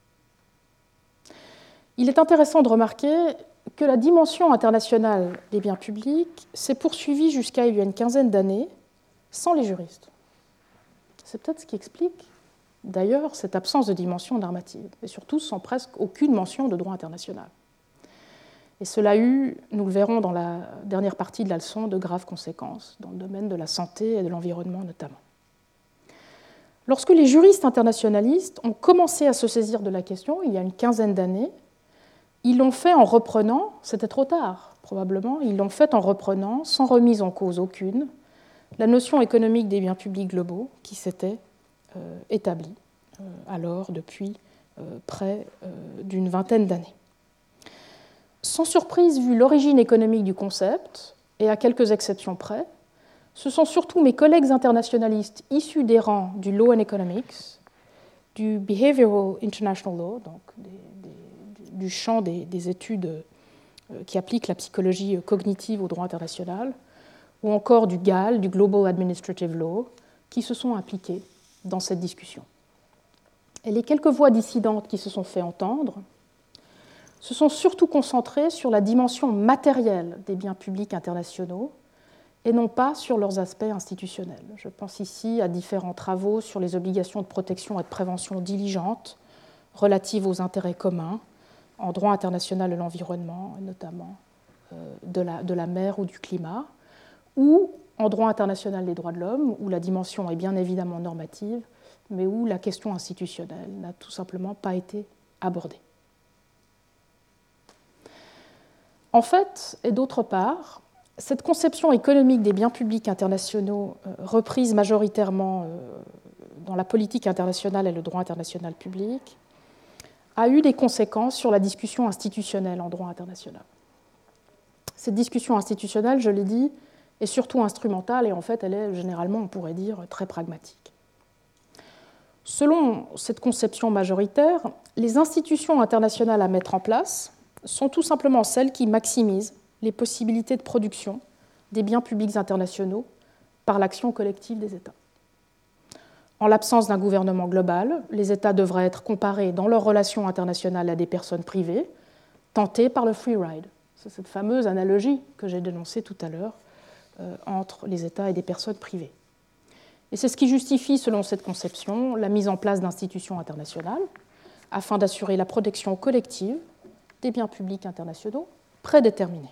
Il est intéressant de remarquer que la dimension internationale des biens publics s'est poursuivie jusqu'à il y a une quinzaine d'années sans les juristes. C'est peut-être ce qui explique d'ailleurs cette absence de dimension normative, et surtout sans presque aucune mention de droit international. Et cela a eu, nous le verrons dans la dernière partie de la leçon, de graves conséquences dans le domaine de la santé et de l'environnement notamment. Lorsque les juristes internationalistes ont commencé à se saisir de la question, il y a une quinzaine d'années, ils l'ont fait en reprenant, c'était trop tard probablement, ils l'ont fait en reprenant, sans remise en cause aucune, la notion économique des biens publics globaux qui s'était établie alors depuis près d'une vingtaine d'années. Sans surprise, vu l'origine économique du concept, et à quelques exceptions près, ce sont surtout mes collègues internationalistes issus des rangs du Law and Economics, du Behavioral International Law, donc du champ des études qui appliquent la psychologie cognitive au droit international, ou encore du GAL, du Global Administrative Law, qui se sont impliqués dans cette discussion. Et les quelques voix dissidentes qui se sont fait entendre se sont surtout concentrées sur la dimension matérielle des biens publics internationaux et non pas sur leurs aspects institutionnels. Je pense ici à différents travaux sur les obligations de protection et de prévention diligentes relatives aux intérêts communs en droit international de l'environnement, notamment de la mer ou du climat, ou en droit international des droits de l'homme, où la dimension est bien évidemment normative, mais où la question institutionnelle n'a tout simplement pas été abordée. En fait, et d'autre part, cette conception économique des biens publics internationaux, reprise majoritairement dans la politique internationale et le droit international public, a eu des conséquences sur la discussion institutionnelle en droit international. Cette discussion institutionnelle, je l'ai dit, est surtout instrumentale et en fait, elle est généralement, on pourrait dire, très pragmatique. Selon cette conception majoritaire, les institutions internationales à mettre en place sont tout simplement celles qui maximisent les possibilités de production des biens publics internationaux par l'action collective des États. En l'absence d'un gouvernement global, les États devraient être comparés dans leurs relations internationales à des personnes privées, tentées par le free ride. C'est cette fameuse analogie que j'ai dénoncée tout à l'heure entre les États et des personnes privées. Et c'est ce qui justifie, selon cette conception, la mise en place d'institutions internationales afin d'assurer la protection collective des biens publics internationaux prédéterminés.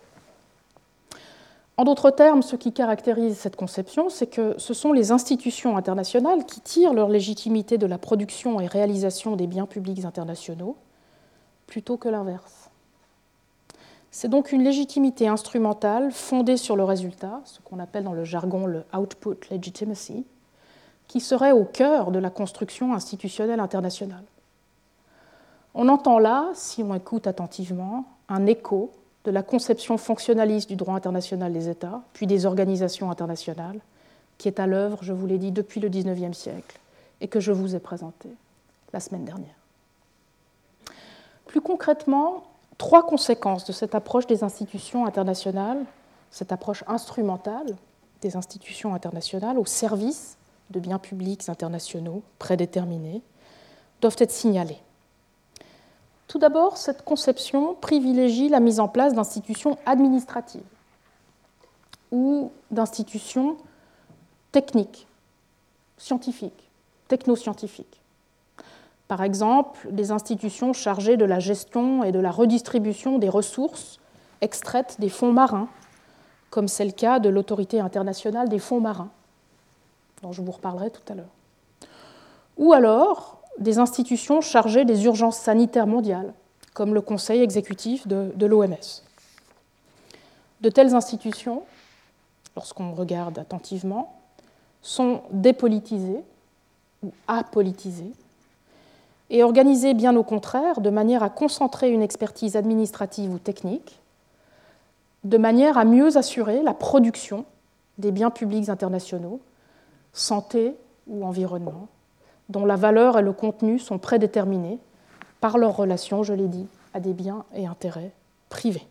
En d'autres termes, ce qui caractérise cette conception, c'est que ce sont les institutions internationales qui tirent leur légitimité de la production et réalisation des biens publics internationaux, plutôt que l'inverse. C'est donc une légitimité instrumentale fondée sur le résultat, ce qu'on appelle dans le jargon le output legitimacy, qui serait au cœur de la construction institutionnelle internationale. On entend là, si on écoute attentivement, un écho de la conception fonctionnaliste du droit international des États, puis des organisations internationales, qui est à l'œuvre, je vous l'ai dit, depuis le XIXe siècle, et que je vous ai présenté la semaine dernière. Plus concrètement, 3 conséquences de cette approche des institutions internationales, cette approche instrumentale des institutions internationales au service de biens publics internationaux prédéterminés, doivent être signalées. Tout d'abord, cette conception privilégie la mise en place d'institutions administratives ou d'institutions techniques, scientifiques, technoscientifiques. Par exemple, des institutions chargées de la gestion et de la redistribution des ressources extraites des fonds marins, comme c'est le cas de l'Autorité internationale des fonds marins, dont je vous reparlerai tout à l'heure. Ou alors des institutions chargées des urgences sanitaires mondiales, comme le Conseil exécutif de l'OMS. De telles institutions, lorsqu'on regarde attentivement, sont dépolitisées ou apolitisées et organisées bien au contraire de manière à concentrer une expertise administrative ou technique, de manière à mieux assurer la production des biens publics internationaux, santé ou environnement, dont la valeur et le contenu sont prédéterminés par leur relation, je l'ai dit, à des biens et intérêts privés.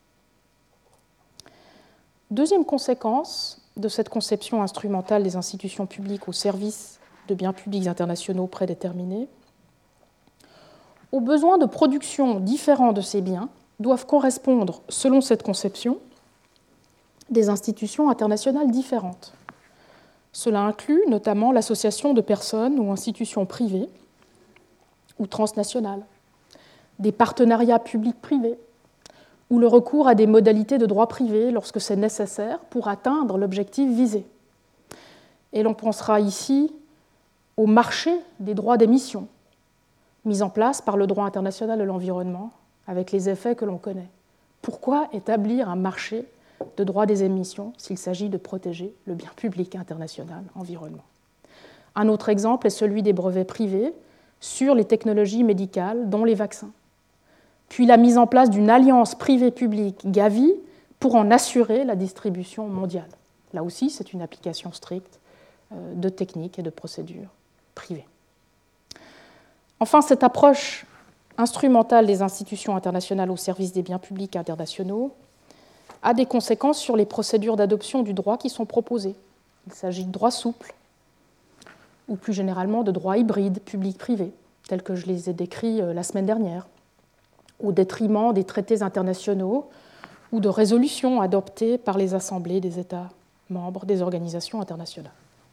Deuxième conséquence de cette conception instrumentale des institutions publiques au service de biens publics internationaux prédéterminés, aux besoins de production différents de ces biens doivent correspondre, selon cette conception, des institutions internationales différentes. Cela inclut notamment l'association de personnes ou institutions privées ou transnationales, des partenariats publics-privés ou le recours à des modalités de droit privé lorsque c'est nécessaire pour atteindre l'objectif visé. Et l'on pensera ici au marché des droits d'émission, mis en place par le droit international de l'environnement, avec les effets que l'on connaît. Pourquoi établir un marché de droit des émissions s'il s'agit de protéger le bien public international, environnement? Un autre exemple est celui des brevets privés sur les technologies médicales, dont les vaccins. Puis la mise en place d'une alliance privée-publique Gavi pour en assurer la distribution mondiale. Là aussi, c'est une application stricte de techniques et de procédures privées. Enfin, cette approche instrumentale des institutions internationales au service des biens publics internationaux a des conséquences sur les procédures d'adoption du droit qui sont proposées. Il s'agit de droits souples, ou plus généralement de droits hybrides, public-privé, tels que je les ai décrits la semaine dernière, au détriment des traités internationaux ou de résolutions adoptées par les assemblées des États membres des organisations internationales.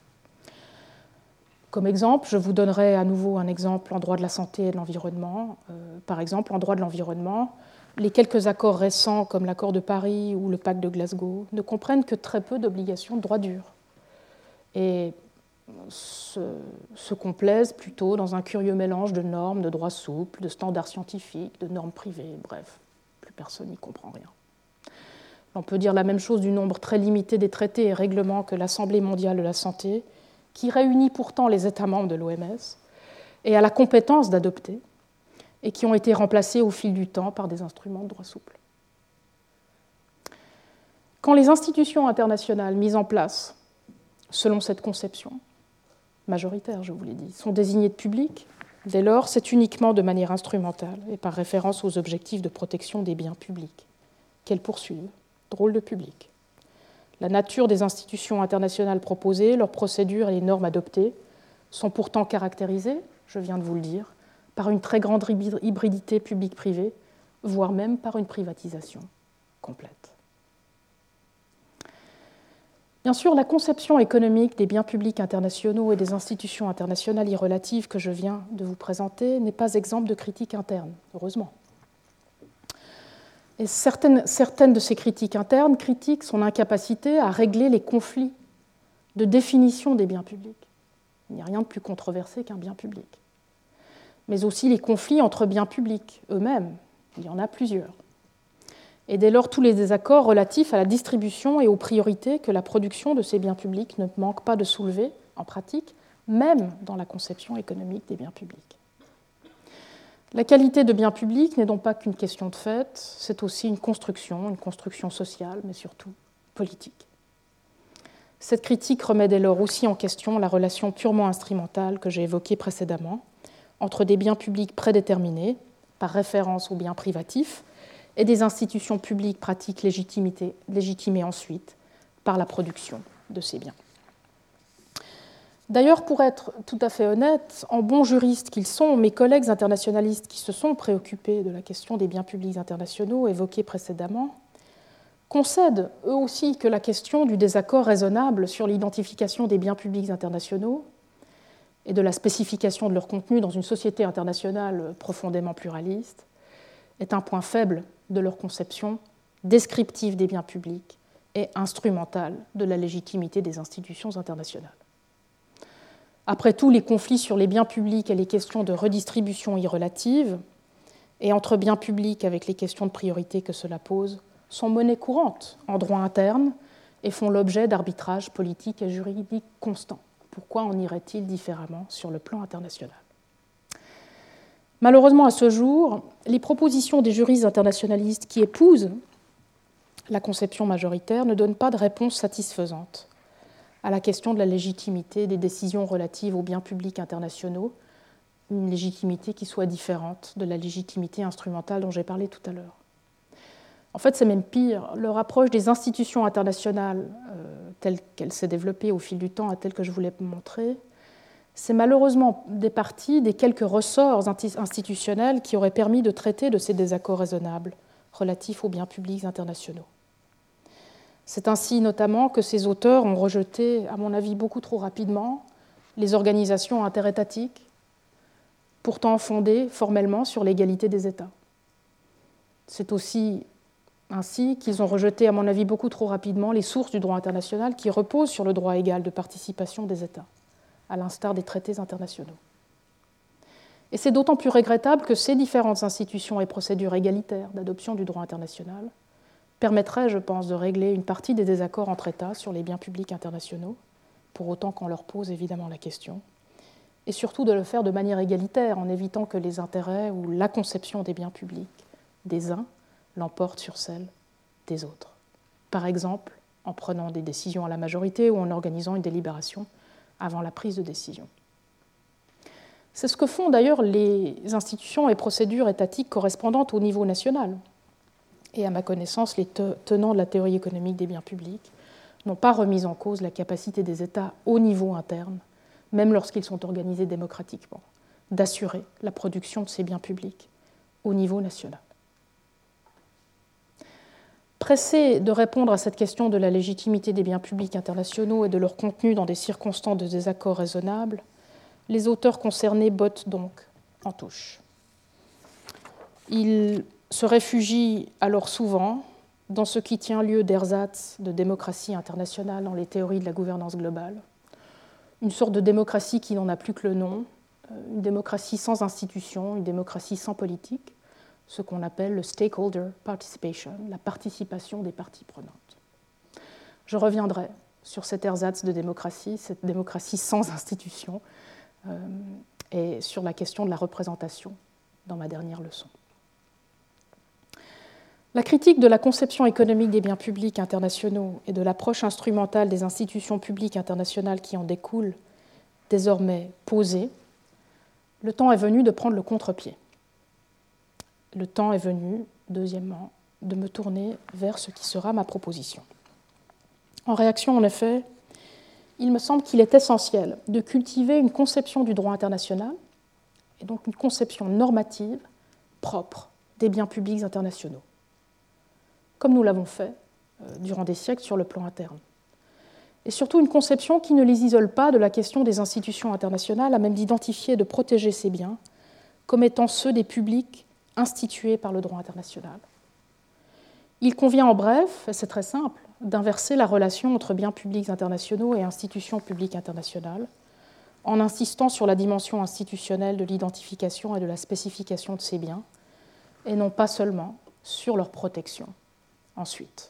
Comme exemple, je vous donnerai à nouveau un exemple en droit de la santé et de l'environnement. Par exemple, en droit de l'environnement, les quelques accords récents comme l'accord de Paris ou le pacte de Glasgow ne comprennent que très peu d'obligations de droit dur et se complaisent plutôt dans un curieux mélange de normes, de droits souples, de standards scientifiques, de normes privées, bref, plus personne n'y comprend rien. On peut dire la même chose du nombre très limité des traités et règlements que l'Assemblée mondiale de la santé, qui réunit pourtant les États membres de l'OMS, et a la compétence d'adopter, et qui ont été remplacés au fil du temps par des instruments de droit souple. Quand les institutions internationales mises en place, selon cette conception, majoritaire, je vous l'ai dit, sont désignées de public, dès lors, c'est uniquement de manière instrumentale et par référence aux objectifs de protection des biens publics qu'elles poursuivent. Drôle de public. La nature des institutions internationales proposées, leurs procédures et les normes adoptées sont pourtant caractérisées, je viens de vous le dire, par une très grande hybridité publique-privée, voire même par une privatisation complète. Bien sûr, la conception économique des biens publics internationaux et des institutions internationales y relatives que je viens de vous présenter n'est pas exempte de critiques internes, heureusement. Et certaines de ces critiques internes critiquent son incapacité à régler les conflits de définition des biens publics. Il n'y a rien de plus controversé qu'un bien public. Mais aussi les conflits entre biens publics eux-mêmes. Il y en a plusieurs. Et dès lors, tous les désaccords relatifs à la distribution et aux priorités que la production de ces biens publics ne manque pas de soulever en pratique, même dans la conception économique des biens publics. La qualité de biens publics n'est donc pas qu'une question de fait, c'est aussi une construction sociale, mais surtout politique. Cette critique remet dès lors aussi en question la relation purement instrumentale que j'ai évoquée précédemment entre des biens publics prédéterminés, par référence aux biens privatifs, et des institutions publiques pratiques légitimées ensuite par la production de ces biens. D'ailleurs, pour être tout à fait honnête, en bons juristes qu'ils sont, mes collègues internationalistes qui se sont préoccupés de la question des biens publics internationaux évoqués précédemment concèdent eux aussi que la question du désaccord raisonnable sur l'identification des biens publics internationaux et de la spécification de leur contenu dans une société internationale profondément pluraliste est un point faible de leur conception descriptive des biens publics et instrumentale de la légitimité des institutions internationales. Après tout, les conflits sur les biens publics et les questions de redistribution irrelative, et entre biens publics avec les questions de priorité que cela pose, sont monnaie courante en droit interne et font l'objet d'arbitrages politiques et juridiques constants. Pourquoi en irait-il différemment sur le plan international ? Malheureusement, à ce jour, les propositions des juristes internationalistes qui épousent la conception majoritaire ne donnent pas de réponse satisfaisante à la question de la légitimité des décisions relatives aux biens publics internationaux, une légitimité qui soit différente de la légitimité instrumentale dont j'ai parlé tout à l'heure. En fait, c'est même pire. Leur approche des institutions internationales, telle qu'elle s'est développée au fil du temps, telle que je vous l'ai montrée, c'est malheureusement des parties des quelques ressorts institutionnels qui auraient permis de traiter de ces désaccords raisonnables relatifs aux biens publics internationaux. C'est ainsi notamment que ces auteurs ont rejeté, à mon avis beaucoup trop rapidement, les organisations interétatiques, pourtant fondées formellement sur l'égalité des États. C'est aussi ainsi qu'ils ont rejeté, à mon avis beaucoup trop rapidement, les sources du droit international qui reposent sur le droit égal de participation des États, à l'instar des traités internationaux. Et c'est d'autant plus regrettable que ces différentes institutions et procédures égalitaires d'adoption du droit international permettraient, je pense, de régler une partie des désaccords entre États sur les biens publics internationaux, pour autant qu'on leur pose évidemment la question, et surtout de le faire de manière égalitaire, en évitant que les intérêts ou la conception des biens publics des uns l'emportent sur celle des autres. Par exemple, en prenant des décisions à la majorité ou en organisant une délibération avant la prise de décision. C'est ce que font d'ailleurs les institutions et procédures étatiques correspondantes au niveau national. Et à ma connaissance, les tenants de la théorie économique des biens publics n'ont pas remis en cause la capacité des États au niveau interne, même lorsqu'ils sont organisés démocratiquement, d'assurer la production de ces biens publics au niveau national. Pressés de répondre à cette question de la légitimité des biens publics internationaux et de leur contenu dans des circonstances de désaccord raisonnables, les auteurs concernés bottent donc en touche. Ils se réfugie alors souvent dans ce qui tient lieu d'ersatz de démocratie internationale dans les théories de la gouvernance globale, une sorte de démocratie qui n'en a plus que le nom, une démocratie sans institution, une démocratie sans politique, ce qu'on appelle le stakeholder participation, la participation des parties prenantes. Je reviendrai sur cet ersatz de démocratie, cette démocratie sans institution, et sur la question de la représentation dans ma dernière leçon. La critique de la conception économique des biens publics internationaux et de l'approche instrumentale des institutions publiques internationales qui en découlent, désormais posée, le temps est venu de prendre le contre-pied. Le temps est venu, deuxièmement, de me tourner vers ce qui sera ma proposition. En réaction, en effet, il me semble qu'il est essentiel de cultiver une conception du droit international, et donc une conception normative propre des biens publics internationaux, comme nous l'avons fait durant des siècles sur le plan interne. Et surtout une conception qui ne les isole pas de la question des institutions internationales, à même d'identifier et de protéger ces biens comme étant ceux des publics institués par le droit international. Il convient en bref, et c'est très simple, d'inverser la relation entre biens publics internationaux et institutions publiques internationales, en insistant sur la dimension institutionnelle de l'identification et de la spécification de ces biens, et non pas seulement sur leur protection ensuite.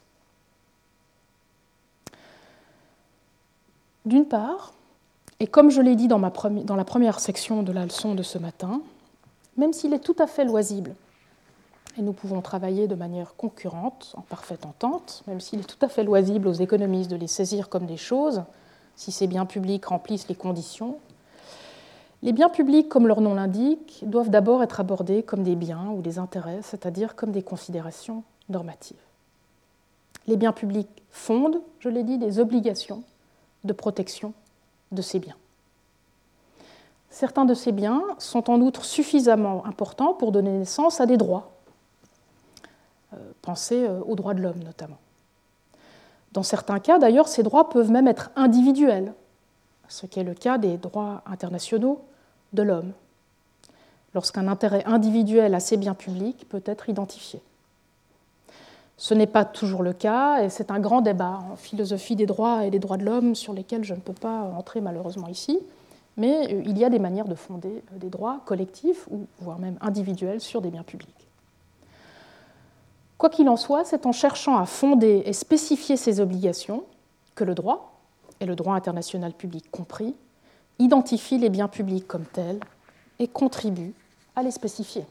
D'une part, et comme je l'ai dit dans la première section de la leçon de ce matin, même s'il est tout à fait loisible, et nous pouvons travailler de manière concurrente, en parfaite entente, même s'il est tout à fait loisible aux économistes de les saisir comme des choses, si ces biens publics remplissent les conditions, les biens publics, comme leur nom l'indique, doivent d'abord être abordés comme des biens ou des intérêts, c'est-à-dire comme des considérations normatives. Les biens publics fondent, je l'ai dit, des obligations de protection de ces biens. Certains de ces biens sont en outre suffisamment importants pour donner naissance à des droits. Pensez aux droits de l'homme notamment. Dans certains cas, d'ailleurs, ces droits peuvent même être individuels, ce qui est le cas des droits internationaux de l'homme, lorsqu'un intérêt individuel à ces biens publics peut être identifié. Ce n'est pas toujours le cas, et c'est un grand débat en philosophie des droits et des droits de l'homme sur lesquels je ne peux pas entrer malheureusement ici, mais il y a des manières de fonder des droits collectifs, ou voire même individuels, sur des biens publics. Quoi qu'il en soit, c'est en cherchant à fonder et spécifier ces obligations que le droit, et le droit international public compris, identifie les biens publics comme tels et contribue à les spécifier.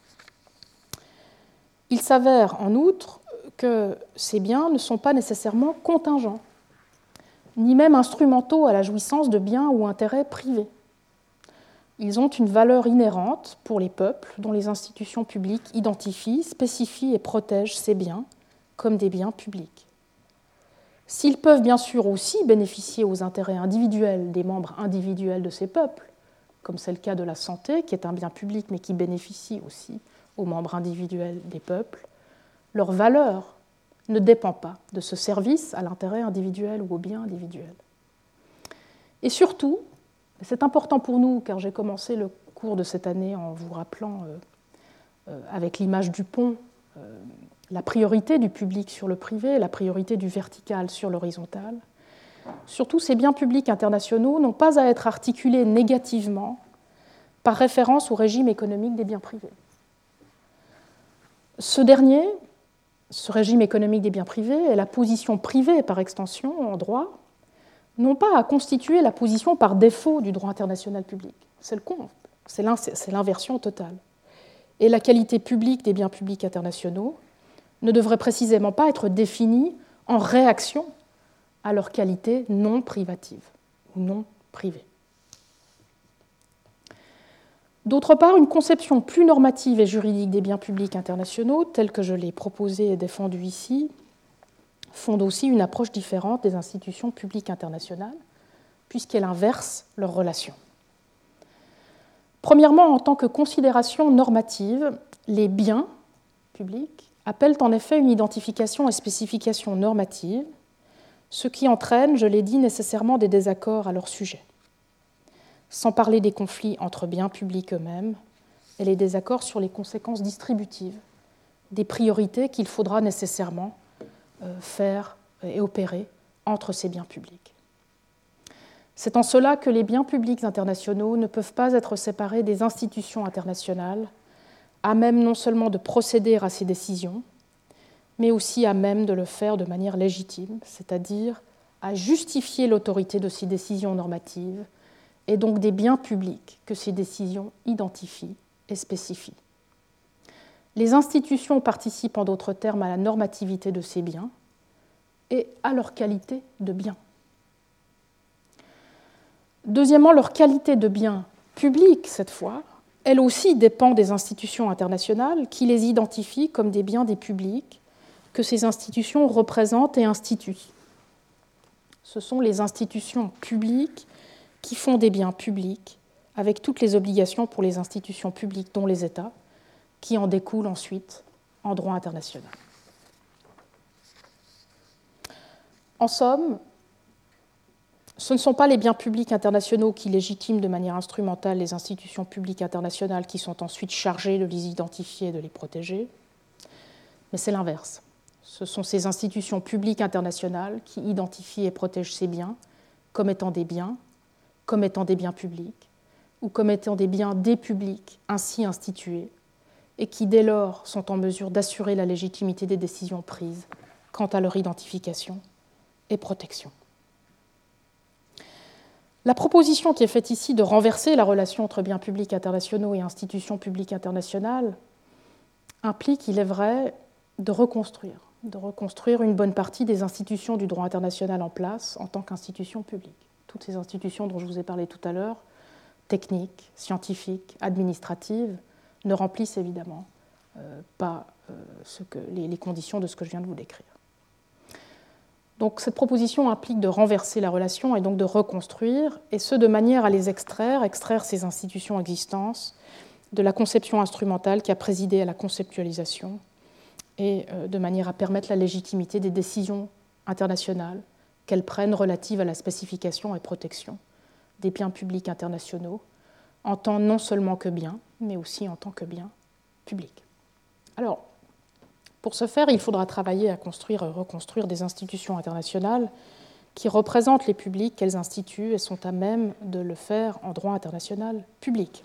Il s'avère en outre que ces biens ne sont pas nécessairement contingents, ni même instrumentaux à la jouissance de biens ou intérêts privés. Ils ont une valeur inhérente pour les peuples dont les institutions publiques identifient, spécifient et protègent ces biens comme des biens publics. S'ils peuvent bien sûr aussi bénéficier aux intérêts individuels des membres individuels de ces peuples, comme c'est le cas de la santé, qui est un bien public mais qui bénéficie aussi aux membres individuels des peuples, leur valeur ne dépend pas de ce service à l'intérêt individuel ou au bien individuel. Et surtout, c'est important pour nous, car j'ai commencé le cours de cette année en vous rappelant, avec l'image du pont, la priorité du public sur le privé, la priorité du vertical sur l'horizontal. Surtout, ces biens publics internationaux n'ont pas à être articulés négativement par référence au régime économique des biens privés. Ce dernier, ce régime économique des biens privés, et la position privée par extension en droit, n'ont pas à constituer la position par défaut du droit international public. C'est le comble, c'est l'inversion totale. Et la qualité publique des biens publics internationaux ne devrait précisément pas être définie en réaction à leur qualité non privative ou non privée. D'autre part, une conception plus normative et juridique des biens publics internationaux, telle que je l'ai proposée et défendue ici, fonde aussi une approche différente des institutions publiques internationales, puisqu'elle inverse leurs relations. Premièrement, en tant que considération normative, les biens publics appellent en effet une identification et spécification normative, ce qui entraîne, je l'ai dit, nécessairement des désaccords à leur sujet, sans parler des conflits entre biens publics eux-mêmes et les désaccords sur les conséquences distributives des priorités qu'il faudra nécessairement faire et opérer entre ces biens publics. C'est en cela que les biens publics internationaux ne peuvent pas être séparés des institutions internationales, à même non seulement de procéder à ces décisions, mais aussi à même de le faire de manière légitime, c'est-à-dire à justifier l'autorité de ces décisions normatives et donc des biens publics que ces décisions identifient et spécifient. Les institutions participent en d'autres termes à la normativité de ces biens et à leur qualité de biens. Deuxièmement, leur qualité de biens publics, cette fois, elle aussi dépend des institutions internationales qui les identifient comme des biens des publics que ces institutions représentent et instituent. Ce sont les institutions publiques qui font des biens publics, avec toutes les obligations pour les institutions publiques, dont les États, qui en découlent ensuite en droit international. En somme, ce ne sont pas les biens publics internationaux qui légitiment de manière instrumentale les institutions publiques internationales qui sont ensuite chargées de les identifier et de les protéger, mais c'est l'inverse. Ce sont ces institutions publiques internationales qui identifient et protègent ces biens comme étant des biens publics, ou comme étant des biens des publics ainsi institués, et qui dès lors sont en mesure d'assurer la légitimité des décisions prises quant à leur identification et protection. La proposition qui est faite ici de renverser la relation entre biens publics internationaux et institutions publiques internationales implique, il est vrai, de reconstruire une bonne partie des institutions du droit international en place en tant qu'institutions publiques. Toutes ces institutions dont je vous ai parlé tout à l'heure, techniques, scientifiques, administratives, ne remplissent évidemment pas les conditions de ce que je viens de vous décrire. Donc cette proposition implique de renverser la relation et donc de reconstruire, et ce de manière à les extraire ces institutions existantes de la conception instrumentale qui a présidé à la conceptualisation et de manière à permettre la légitimité des décisions internationales qu'elles prennent relatives à la spécification et protection des biens publics internationaux en tant non seulement que biens, mais aussi en tant que biens publics. Alors, pour ce faire, il faudra travailler à reconstruire des institutions internationales qui représentent les publics qu'elles instituent et sont à même de le faire en droit international public.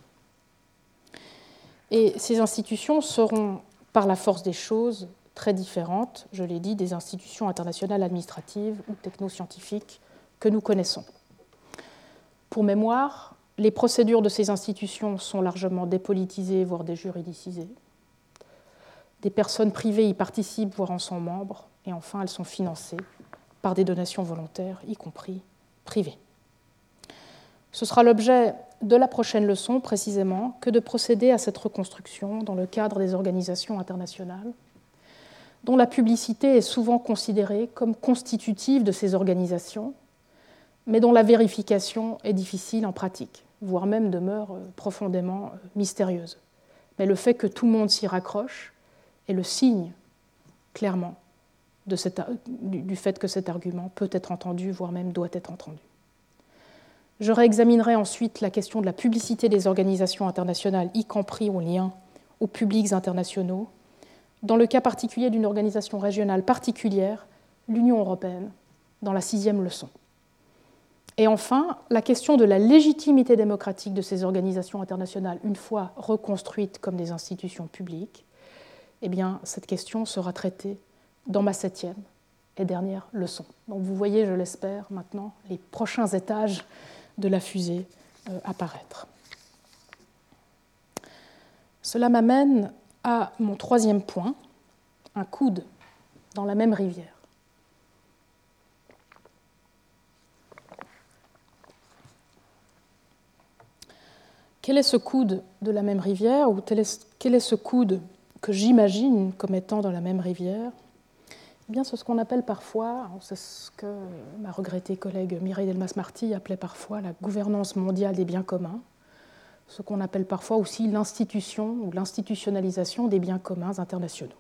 Et ces institutions seront, par la force des choses, très différentes, je l'ai dit, des institutions internationales administratives ou technoscientifiques que nous connaissons. Pour mémoire, les procédures de ces institutions sont largement dépolitisées, voire déjuridicisées. Des personnes privées y participent, voire en sont membres, et enfin elles sont financées par des donations volontaires, y compris privées. Ce sera l'objet de la prochaine leçon, précisément, que de procéder à cette reconstruction dans le cadre des organisations internationales, dont la publicité est souvent considérée comme constitutive de ces organisations, mais dont la vérification est difficile en pratique, voire même demeure profondément mystérieuse. Mais le fait que tout le monde s'y raccroche est le signe, clairement, du fait que cet argument peut être entendu, voire même doit être entendu. Je réexaminerai ensuite la question de la publicité des organisations internationales, y compris en lien aux publics internationaux, dans le cas particulier d'une organisation régionale particulière, l'Union européenne, dans la 6e leçon. Et enfin, la question de la légitimité démocratique de ces organisations internationales, une fois reconstruites comme des institutions publiques, eh bien, cette question sera traitée dans ma 7e et dernière leçon. Donc vous voyez, je l'espère, maintenant, les prochains étages de la fusée apparaître. Cela m'amène à mon 3e point, un coude dans la même rivière. Quel est ce coude de la même rivière, ou quel est ce coude que j'imagine comme étant dans la même rivière? Eh bien, c'est ce qu'on appelle parfois, c'est ce que ma regrettée collègue Mireille Delmas-Marty appelait parfois la gouvernance mondiale des biens communs, ce qu'on appelle parfois aussi l'institution ou l'institutionnalisation des biens communs internationaux.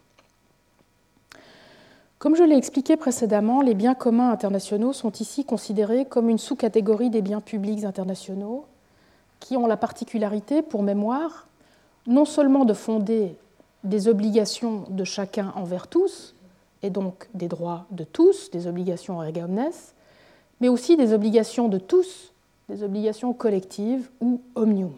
Comme je l'ai expliqué précédemment, les biens communs internationaux sont ici considérés comme une sous-catégorie des biens publics internationaux qui ont la particularité, pour mémoire, non seulement de fonder des obligations de chacun envers tous, et donc des droits de tous, des obligations erga omnes, mais aussi des obligations de tous, des obligations collectives ou omnium.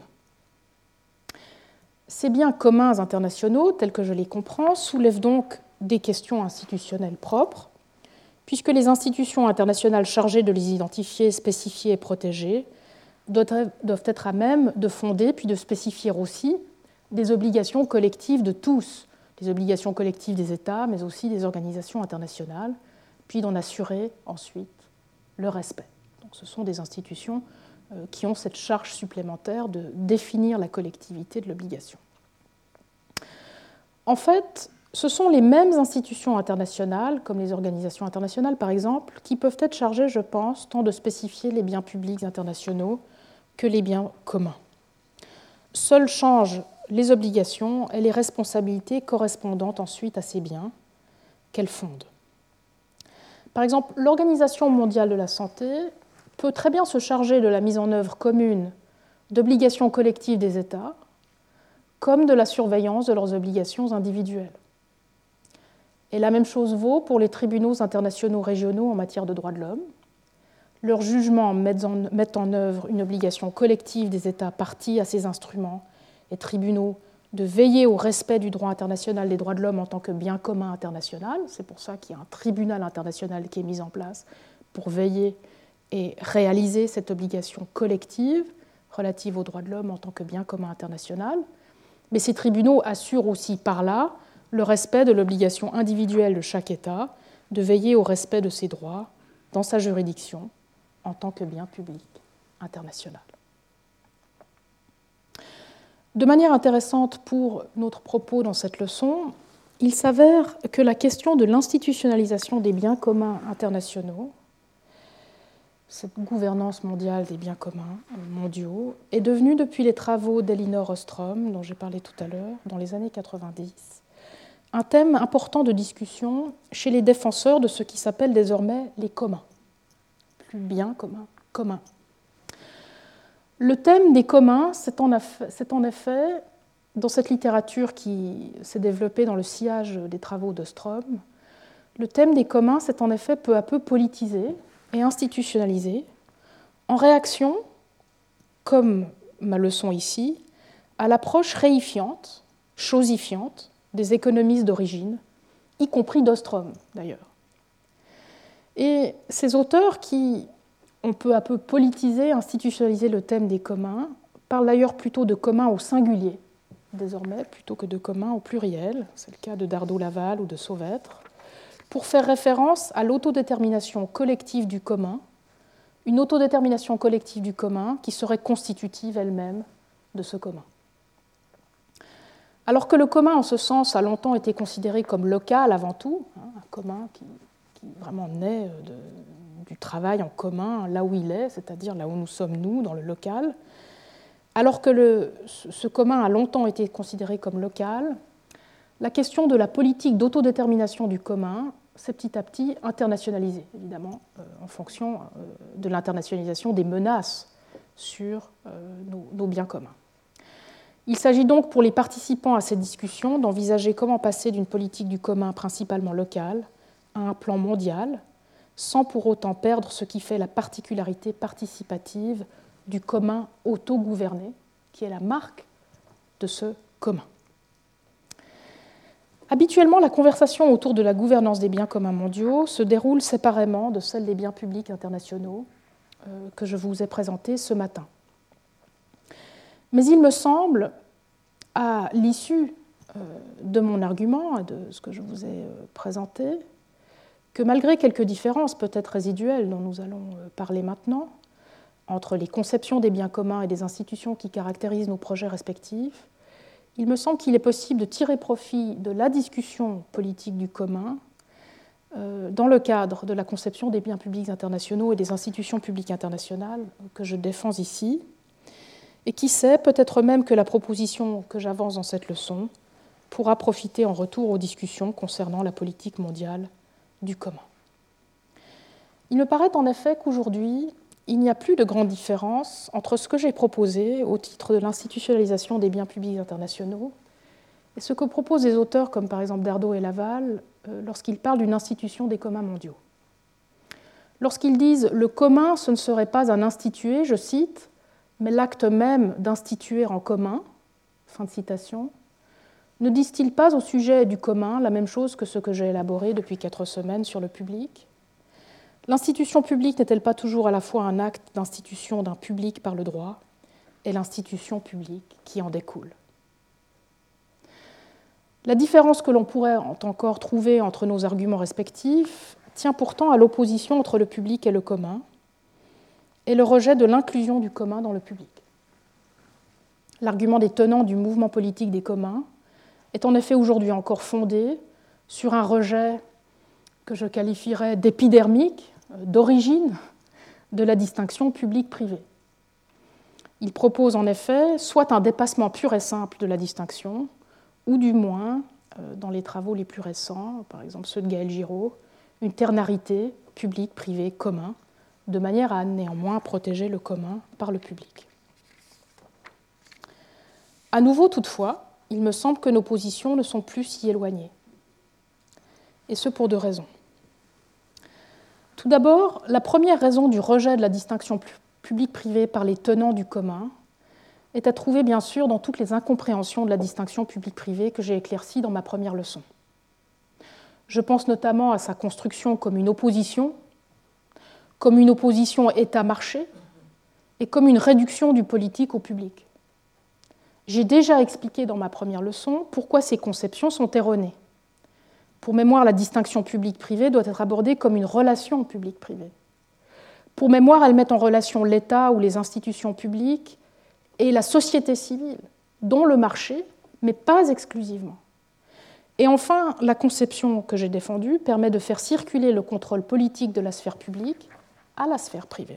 Ces biens communs internationaux, tels que je les comprends, soulèvent donc des questions institutionnelles propres, puisque les institutions internationales chargées de les identifier, spécifier et protéger doivent être à même de fonder puis de spécifier aussi des obligations collectives de tous, des obligations collectives des États, mais aussi des organisations internationales, puis d'en assurer ensuite le respect. Donc, ce sont des institutions qui ont cette charge supplémentaire de définir la collectivité de l'obligation. En fait, ce sont les mêmes institutions internationales, comme les organisations internationales par exemple, qui peuvent être chargées, je pense, tant de spécifier les biens publics internationaux que les biens communs. Seules changent les obligations et les responsabilités correspondant ensuite à ces biens qu'elles fondent. Par exemple, l'Organisation mondiale de la santé peut très bien se charger de la mise en œuvre commune d'obligations collectives des États, comme de la surveillance de leurs obligations individuelles. Et la même chose vaut pour les tribunaux internationaux régionaux en matière de droits de l'homme. Leurs jugements mettent en œuvre une obligation collective des États partis à ces instruments et tribunaux de veiller au respect du droit international des droits de l'homme en tant que bien commun international. C'est pour ça qu'il y a un tribunal international qui est mis en place pour veiller et réaliser cette obligation collective relative aux droits de l'homme en tant que bien commun international. Mais ces tribunaux assurent aussi par là le respect de l'obligation individuelle de chaque État de veiller au respect de ses droits dans sa juridiction en tant que bien public international. De manière intéressante pour notre propos dans cette leçon, il s'avère que la question de l'institutionnalisation des biens communs internationaux, cette gouvernance mondiale des biens communs mondiaux, est devenue depuis les travaux d'Elinor Ostrom, dont j'ai parlé tout à l'heure, dans les années 90, un thème important de discussion chez les défenseurs de ce qui s'appelle désormais les communs. Plus bien commun, commun. Le thème des communs, c'est en effet, dans cette littérature qui s'est développée dans le sillage des travaux d'Ostrom, le thème des communs s'est en effet peu à peu politisé et institutionnalisé en réaction, comme ma leçon ici, à l'approche réifiante, chosifiante des économistes d'origine, y compris d'Ostrom d'ailleurs. Et ces auteurs qui ont peu à peu politisé, institutionnalisé le thème des communs, parlent d'ailleurs plutôt de communs au singulier, désormais, plutôt que de communs au pluriel, c'est le cas de Dardot-Laval ou de Sauvêtre, pour faire référence à l'autodétermination collective du commun, une autodétermination collective du commun qui serait constitutive elle-même de ce commun. Alors que le commun, en ce sens, a longtemps été considéré comme local avant tout, un commun qui vraiment naît du travail en commun, là où il est, c'est-à-dire là où nous sommes nous, dans le local, alors que ce commun a longtemps été considéré comme local, la question de la politique d'autodétermination du commun s'est petit à petit internationalisée, évidemment, en fonction de l'internationalisation des menaces sur nos biens communs. Il s'agit donc pour les participants à cette discussion d'envisager comment passer d'une politique du commun principalement locale à un plan mondial, sans pour autant perdre ce qui fait la particularité participative du commun autogouverné, qui est la marque de ce commun. Habituellement, la conversation autour de la gouvernance des biens communs mondiaux se déroule séparément de celle des biens publics internationaux que je vous ai présentée ce matin. Mais il me semble, à l'issue de mon argument et de ce que je vous ai présenté, que malgré quelques différences peut-être résiduelles dont nous allons parler maintenant, entre les conceptions des biens communs et des institutions qui caractérisent nos projets respectifs, il me semble qu'il est possible de tirer profit de la discussion politique du commun dans le cadre de la conception des biens publics internationaux et des institutions publiques internationales que je défends ici, et qui sait, peut-être même que la proposition que j'avance dans cette leçon pourra profiter en retour aux discussions concernant la politique mondiale du commun. Il me paraît en effet qu'aujourd'hui, il n'y a plus de grande différence entre ce que j'ai proposé au titre de l'institutionnalisation des biens publics internationaux et ce que proposent les auteurs comme par exemple Derdo et Laval lorsqu'ils parlent d'une institution des communs mondiaux. Lorsqu'ils disent « le commun, ce ne serait pas un institué », je cite, « mais l'acte même d'instituer en commun », fin de citation, ne disent-ils pas au sujet du commun la même chose que ce que j'ai élaboré depuis 4 semaines sur le public ? L'institution publique n'est-elle pas toujours à la fois un acte d'institution d'un public par le droit et l'institution publique qui en découle ? La différence que l'on pourrait encore trouver entre nos arguments respectifs tient pourtant à l'opposition entre le public et le commun et le rejet de l'inclusion du commun dans le public. L'argument des tenants du mouvement politique des communs est en effet aujourd'hui encore fondé sur un rejet que je qualifierais d'épidermique, d'origine, de la distinction public-privé. Il propose en effet soit un dépassement pur et simple de la distinction, ou du moins, dans les travaux les plus récents, par exemple ceux de Gaël Giraud, une ternarité public-privé commun, de manière à néanmoins protéger le commun par le public. À nouveau, toutefois, il me semble que nos positions ne sont plus si éloignées, et ce pour 2 raisons. Tout d'abord, la première raison du rejet de la distinction public-privé par les tenants du commun est à trouver bien sûr dans toutes les incompréhensions de la distinction public-privé que j'ai éclaircies dans ma première leçon. Je pense notamment à sa construction comme une opposition État-marché et comme une réduction du politique au public. J'ai déjà expliqué dans ma première leçon pourquoi ces conceptions sont erronées. Pour mémoire, la distinction public-privé doit être abordée comme une relation public-privé. Pour mémoire, elle met en relation l'État ou les institutions publiques et la société civile, dont le marché, mais pas exclusivement. Et enfin, la conception que j'ai défendue permet de faire circuler le contrôle politique de la sphère publique à la sphère privée.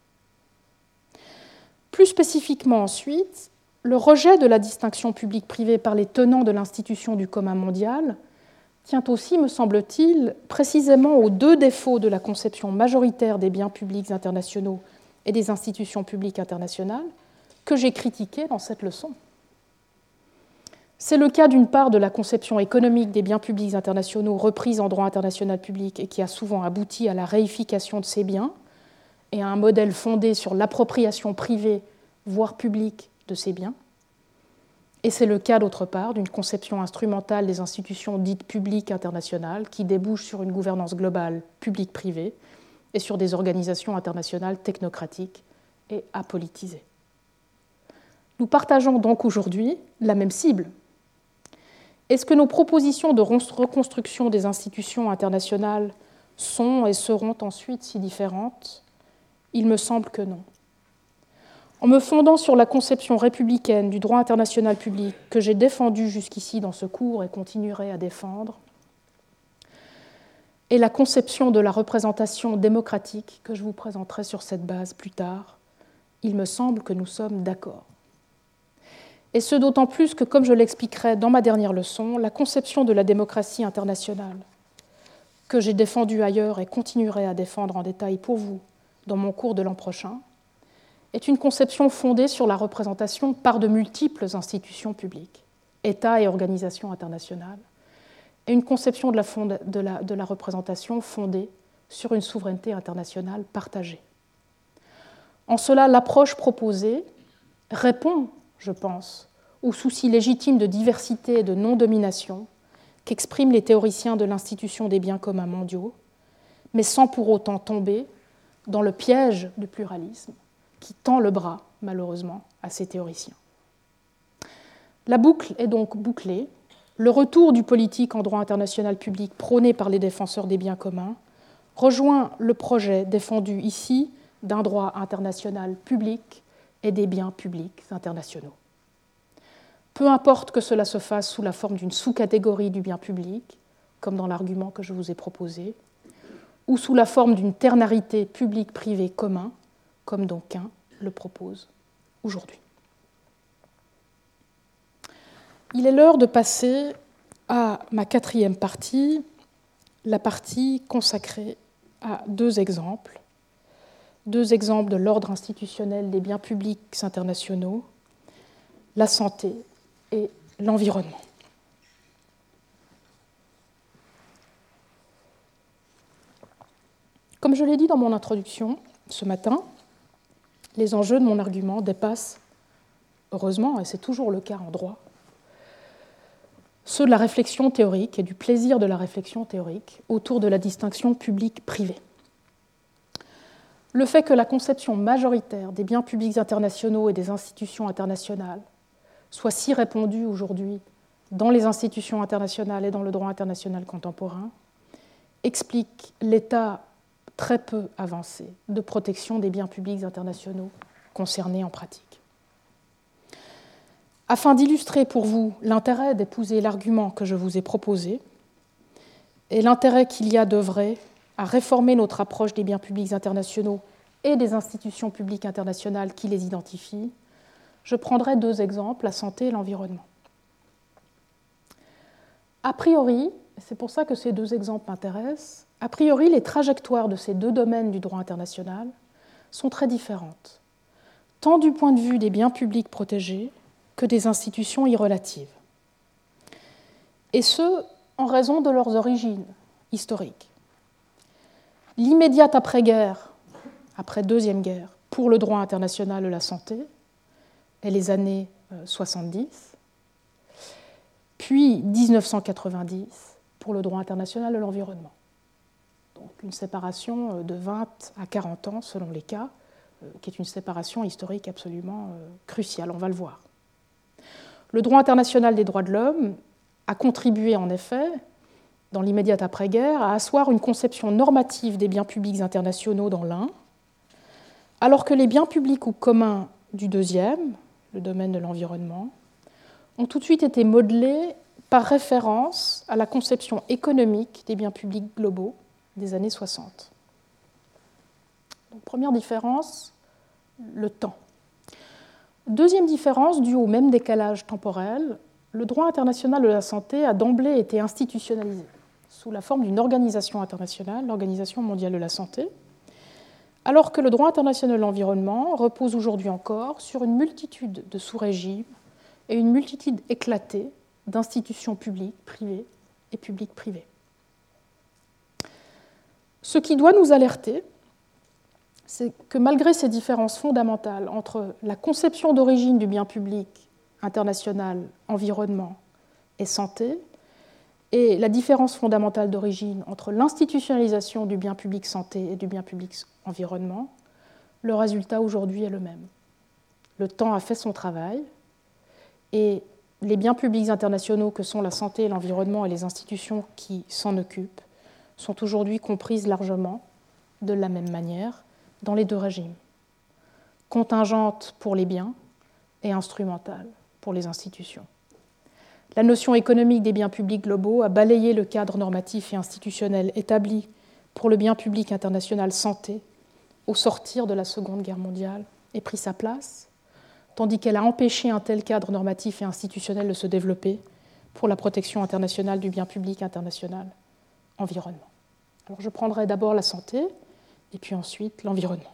Plus spécifiquement ensuite, le rejet de la distinction public-privé par les tenants de l'institution du commun mondial tient aussi, me semble-t-il, précisément aux 2 défauts de la conception majoritaire des biens publics internationaux et des institutions publiques internationales que j'ai critiquées dans cette leçon. C'est le cas d'une part de la conception économique des biens publics internationaux reprise en droit international public et qui a souvent abouti à la réification de ces biens et à un modèle fondé sur l'appropriation privée, voire publique, de ces biens. Et c'est le cas, d'autre part, d'une conception instrumentale des institutions dites publiques internationales qui débouchent sur une gouvernance globale publique-privée et sur des organisations internationales technocratiques et apolitisées. Nous partageons donc aujourd'hui la même cible. Est-ce que nos propositions de reconstruction des institutions internationales sont et seront ensuite si différentes ? Il me semble que non. En me fondant sur la conception républicaine du droit international public que j'ai défendue jusqu'ici dans ce cours et continuerai à défendre, et la conception de la représentation démocratique que je vous présenterai sur cette base plus tard, il me semble que nous sommes d'accord. Et ce d'autant plus que, comme je l'expliquerai dans ma dernière leçon, la conception de la démocratie internationale, que j'ai défendue ailleurs et continuerai à défendre en détail pour vous dans mon cours de l'an prochain, est une conception fondée sur la représentation par de multiples institutions publiques, États et organisations internationales, et une conception de la représentation fondée sur une souveraineté internationale partagée. En cela, l'approche proposée répond, je pense, au souci légitime de diversité et de non-domination qu'expriment les théoriciens de l'institution des biens communs mondiaux, mais sans pour autant tomber dans le piège du pluralisme qui tend le bras, malheureusement, à ces théoriciens. La boucle est donc bouclée. Le retour du politique en droit international public prôné par les défenseurs des biens communs rejoint le projet défendu ici d'un droit international public et des biens publics internationaux. Peu importe que cela se fasse sous la forme d'une sous-catégorie du bien public, comme dans l'argument que je vous ai proposé, ou sous la forme d'une ternarité public-privé commun, comme d'aucuns le proposent aujourd'hui. Il est l'heure de passer à ma 4e partie, la partie consacrée à 2 exemples de l'ordre institutionnel des biens publics internationaux, la santé et l'environnement. Comme je l'ai dit dans mon introduction ce matin, les enjeux de mon argument dépassent, heureusement, et c'est toujours le cas en droit, ceux de la réflexion théorique et du plaisir de la réflexion théorique autour de la distinction publique-privée. Le fait que la conception majoritaire des biens publics internationaux et des institutions internationales soit si répandue aujourd'hui dans les institutions internationales et dans le droit international contemporain explique l'état très peu avancé de protection des biens publics internationaux concernés en pratique. Afin d'illustrer pour vous l'intérêt d'épouser l'argument que je vous ai proposé et l'intérêt qu'il y a d'œuvrer à réformer notre approche des biens publics internationaux et des institutions publiques internationales qui les identifient, je prendrai deux exemples, la santé et l'environnement. A priori, c'est pour ça que ces deux exemples m'intéressent, a priori, les trajectoires de ces deux domaines du droit international sont très différentes, tant du point de vue des biens publics protégés que des institutions y relatives. Et ce, en raison de leurs origines historiques. L'immédiate après-guerre, après Deuxième Guerre, pour le droit international de la santé, et les années 70, puis 1990 pour le droit international de l'environnement. Donc une séparation de 20 à 40 ans selon les cas, qui est une séparation historique absolument cruciale, on va le voir. Le droit international des droits de l'homme a contribué en effet, dans l'immédiate après-guerre, à asseoir une conception normative des biens publics internationaux dans l'un, alors que les biens publics ou communs du deuxième, le domaine de l'environnement, ont tout de suite été modelés par référence à la conception économique des biens publics globaux des années 60. Donc, première différence, le temps. Deuxième différence, due au même décalage temporel, le droit international de la santé a d'emblée été institutionnalisé sous la forme d'une organisation internationale, l'Organisation mondiale de la santé, alors que le droit international de l'environnement repose aujourd'hui encore sur une multitude de sous-régimes et une multitude éclatée d'institutions publiques, privées et publiques-privées. Ce qui doit nous alerter, c'est que malgré ces différences fondamentales entre la conception d'origine du bien public international, environnement et santé, et la différence fondamentale d'origine entre l'institutionnalisation du bien public santé et du bien public environnement, le résultat aujourd'hui est le même. Le temps a fait son travail et les biens publics internationaux que sont la santé, l'environnement et les institutions qui s'en occupent sont aujourd'hui comprises largement de la même manière dans les deux régimes, contingente pour les biens et instrumentale pour les institutions. La notion économique des biens publics globaux a balayé le cadre normatif et institutionnel établi pour le bien public international santé au sortir de la Seconde Guerre mondiale et pris sa place, tandis qu'elle a empêché un tel cadre normatif et institutionnel de se développer pour la protection internationale du bien public international environnement. Alors je prendrai d'abord la santé et puis ensuite l'environnement.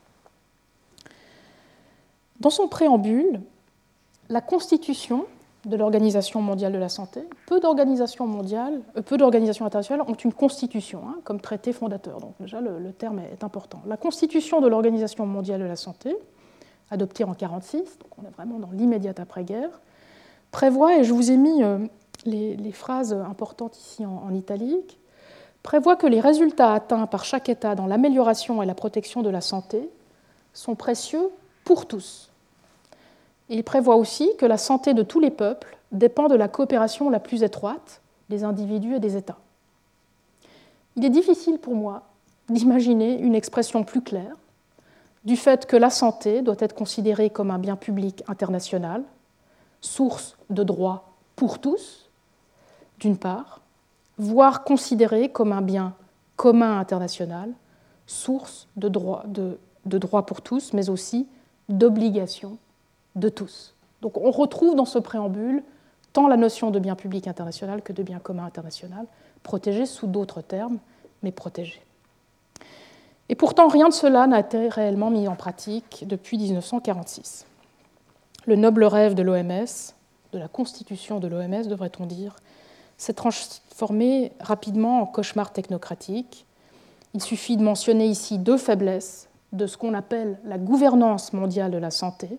Dans son préambule, la Constitution de l'Organisation mondiale de la santé, peu d'organisations internationales ont une constitution comme traité fondateur. Donc déjà, le terme est important. La Constitution de l'Organisation mondiale de la santé, adoptée en 1946, donc on est vraiment dans l'immédiate après-guerre, prévoit, et je vous ai mis les phrases importantes ici en italique, prévoit que les résultats atteints par chaque État dans l'amélioration et la protection de la santé sont précieux pour tous. Il prévoit aussi que la santé de tous les peuples dépend de la coopération la plus étroite des individus et des États. Il est difficile pour moi d'imaginer une expression plus claire du fait que la santé doit être considérée comme un bien public international, source de droits pour tous, d'une part, voire considérée comme un bien commun international, source de droits pour tous, mais aussi d'obligations de tous. Donc on retrouve dans ce préambule tant la notion de bien public international que de bien commun international, protégé sous d'autres termes, mais protégé. Et pourtant, rien de cela n'a été réellement mis en pratique depuis 1946. Le noble rêve de l'OMS, de la constitution de l'OMS, devrait-on dire, s'est transformé rapidement en cauchemar technocratique, Il suffit de mentionner ici deux faiblesses de ce qu'on appelle la gouvernance mondiale de la santé,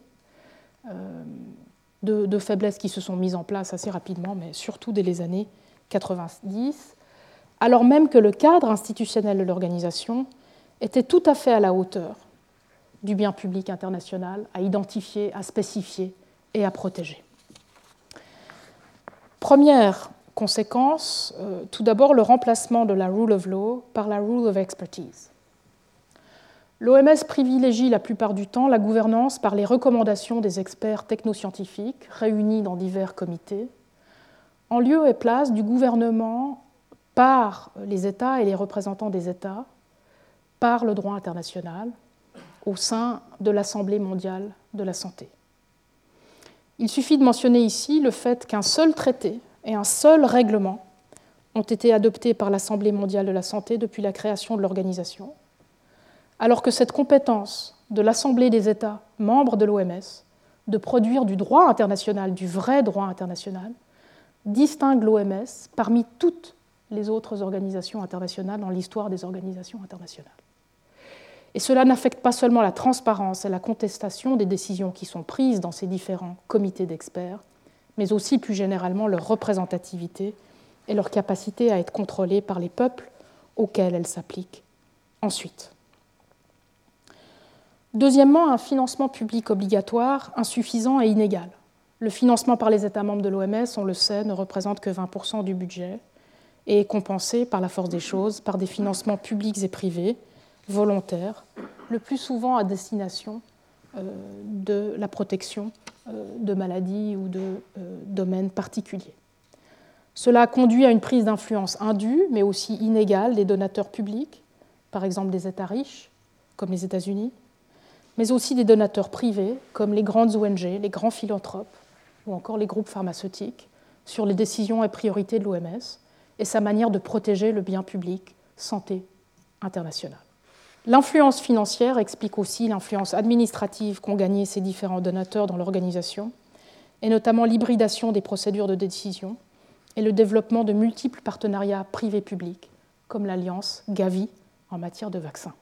deux faiblesses qui se sont mises en place assez rapidement, mais surtout dès les années 90, alors même que le cadre institutionnel de l'organisation était tout à fait à la hauteur du bien public international, à identifier, à spécifier et à protéger. Première conséquence, tout d'abord le remplacement de la rule of law par la rule of expertise. L'OMS privilégie la plupart du temps la gouvernance par les recommandations des experts technoscientifiques réunis dans divers comités, en lieu et place du gouvernement par les États et les représentants des États, par le droit international, au sein de l'Assemblée mondiale de la santé. Il suffit de mentionner ici le fait qu'un seul traité et un seul règlement ont été adoptés par l'Assemblée mondiale de la santé depuis la création de l'organisation, alors que cette compétence de l'Assemblée des États membres de l'OMS de produire du droit international, du vrai droit international, distingue l'OMS parmi toutes les autres organisations internationales dans l'histoire des organisations internationales. Et cela n'affecte pas seulement la transparence et la contestation des décisions qui sont prises dans ces différents comités d'experts, mais aussi plus généralement leur représentativité et leur capacité à être contrôlées par les peuples auxquels elles s'appliquent ensuite. Deuxièmement, un financement public obligatoire insuffisant et inégal. Le financement par les États membres de l'OMS, on le sait, ne représente que 20% du budget et est compensé par la force des choses par des financements publics et privés, volontaires, le plus souvent à destination de la protection de maladies ou de domaines particuliers. Cela conduit à une prise d'influence indue, mais aussi inégale des donateurs publics, par exemple des États riches, comme les États-Unis, mais aussi des donateurs privés, comme les grandes ONG, les grands philanthropes, ou encore les groupes pharmaceutiques, sur les décisions et priorités de l'OMS et sa manière de protéger le bien public santé internationale. L'influence financière explique aussi l'influence administrative qu'ont gagnée ces différents donateurs dans l'organisation, et notamment l'hybridation des procédures de décision et le développement de multiples partenariats privés-publics, comme l'alliance Gavi en matière de vaccins.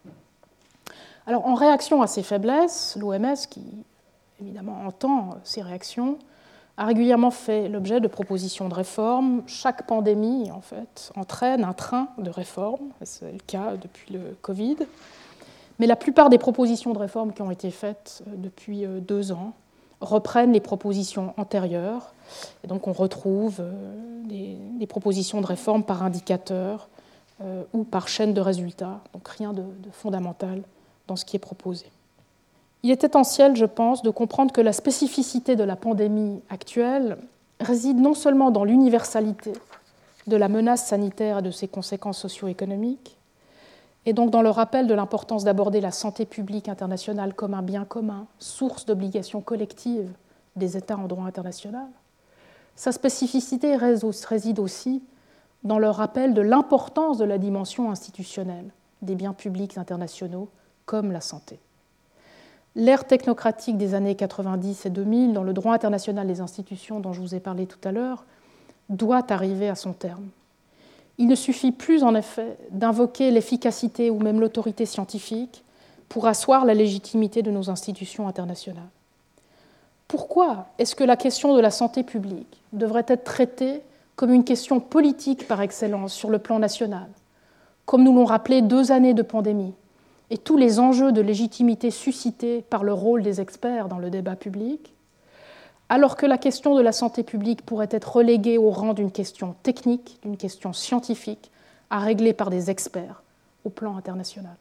Alors, en réaction à ces faiblesses, l'OMS, qui évidemment entend ces réactions, a régulièrement fait l'objet de propositions de réforme. Chaque pandémie, en fait, entraîne un train de réformes, c'est le cas depuis le Covid. Mais la plupart des propositions de réforme qui ont été faites depuis 2 ans reprennent les propositions antérieures. Et donc, on retrouve des propositions de réforme par indicateur ou par chaîne de résultats, donc rien de fondamental dans ce qui est proposé. Il est essentiel, je pense, de comprendre que la spécificité de la pandémie actuelle réside non seulement dans l'universalité de la menace sanitaire et de ses conséquences socio-économiques, et donc dans le rappel de l'importance d'aborder la santé publique internationale comme un bien commun, source d'obligations collectives des États en droit international. Sa spécificité réside aussi dans le rappel de l'importance de la dimension institutionnelle des biens publics internationaux comme la santé. L'ère technocratique des années 90 et 2000 dans le droit international des institutions dont je vous ai parlé tout à l'heure doit arriver à son terme. Il ne suffit plus en effet d'invoquer l'efficacité ou même l'autorité scientifique pour asseoir la légitimité de nos institutions internationales. Pourquoi est-ce que la question de la santé publique devrait être traitée comme une question politique par excellence sur le plan national, comme nous l'ont rappelé 2 années de pandémie et tous les enjeux de légitimité suscités par le rôle des experts dans le débat public, alors que la question de la santé publique pourrait être reléguée au rang d'une question technique, d'une question scientifique, à régler par des experts au plan international.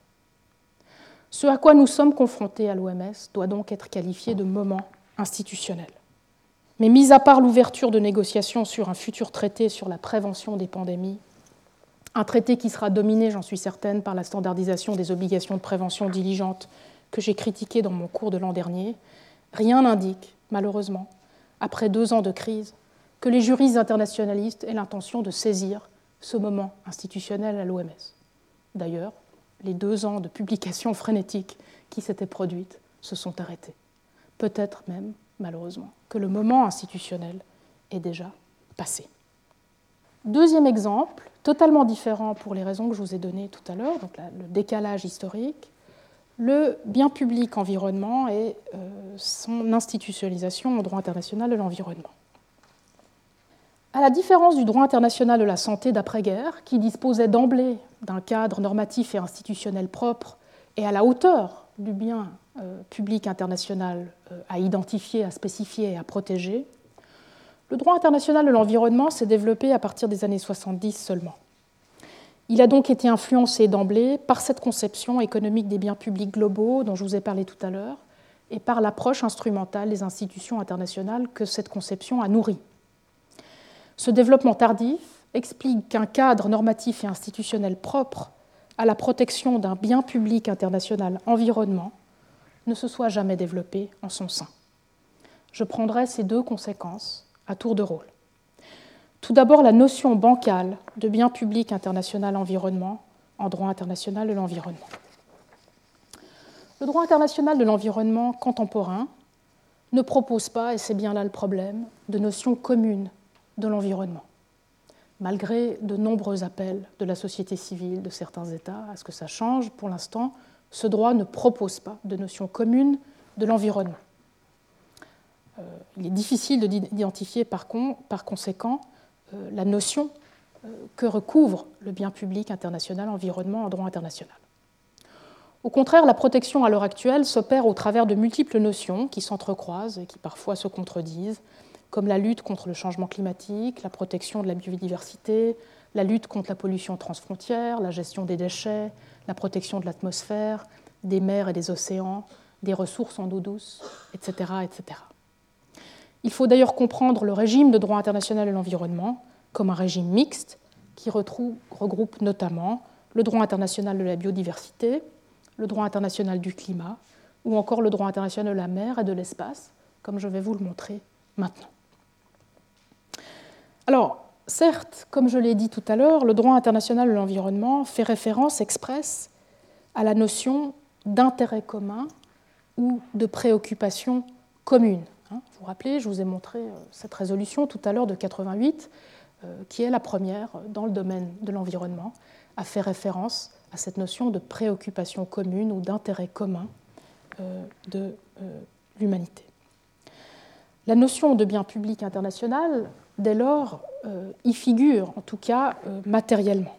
Ce à quoi nous sommes confrontés à l'OMS doit donc être qualifié de moment institutionnel. Mais mis à part l'ouverture de négociations sur un futur traité sur la prévention des pandémies, un traité qui sera dominé, j'en suis certaine, par la standardisation des obligations de prévention diligente que j'ai critiqué dans mon cours de l'an dernier, rien n'indique, malheureusement, après 2 ans de crise, que les juristes internationalistes aient l'intention de saisir ce moment institutionnel à l'OMS. D'ailleurs, les 2 ans de publications frénétiques qui s'étaient produites se sont arrêtés. Peut-être même, malheureusement, que le moment institutionnel est déjà passé. Deuxième exemple, totalement différent pour les raisons que je vous ai données tout à l'heure, donc le décalage historique, le bien public environnement et son institutionnalisation au droit international de l'environnement. À la différence du droit international de la santé d'après-guerre, qui disposait d'emblée d'un cadre normatif et institutionnel propre et à la hauteur du bien public international à identifier, à spécifier et à protéger, le droit international de l'environnement s'est développé à partir des années 70 seulement. Il a donc été influencé d'emblée par cette conception économique des biens publics globaux dont je vous ai parlé tout à l'heure et par l'approche instrumentale des institutions internationales que cette conception a nourrie. Ce développement tardif explique qu'un cadre normatif et institutionnel propre à la protection d'un bien public international environnement ne se soit jamais développé en son sein. Je prendrai ces deux conséquences à tour de rôle. Tout d'abord, la notion bancale de bien public international environnement en droit international de l'environnement. Le droit international de l'environnement contemporain ne propose pas, et c'est bien là le problème, de notion commune de l'environnement, malgré de nombreux appels de la société civile de certains États à ce que ça change. Pour l'instant, ce droit ne propose pas de notion commune de l'environnement. Il est difficile d'identifier par conséquent la notion que recouvre le bien public international environnement en droit international. Au contraire, la protection à l'heure actuelle s'opère au travers de multiples notions qui s'entrecroisent et qui parfois se contredisent, comme la lutte contre le changement climatique, la protection de la biodiversité, la lutte contre la pollution transfrontière, la gestion des déchets, la protection de l'atmosphère, des mers et des océans, des ressources en eau douce, etc., etc. Il faut d'ailleurs comprendre le régime de droit international de l'environnement comme un régime mixte qui regroupe notamment le droit international de la biodiversité, le droit international du climat ou encore le droit international de la mer et de l'espace, comme je vais vous le montrer maintenant. Alors, certes, comme je l'ai dit tout à l'heure, le droit international de l'environnement fait référence expresse à la notion d'intérêt commun ou de préoccupation commune. Vous vous rappelez, je vous ai montré cette résolution tout à l'heure de 88, qui est la première dans le domaine de l'environnement, à faire référence à cette notion de préoccupation commune ou d'intérêt commun de l'humanité. La notion de bien public international, dès lors, y figure, en tout cas matériellement.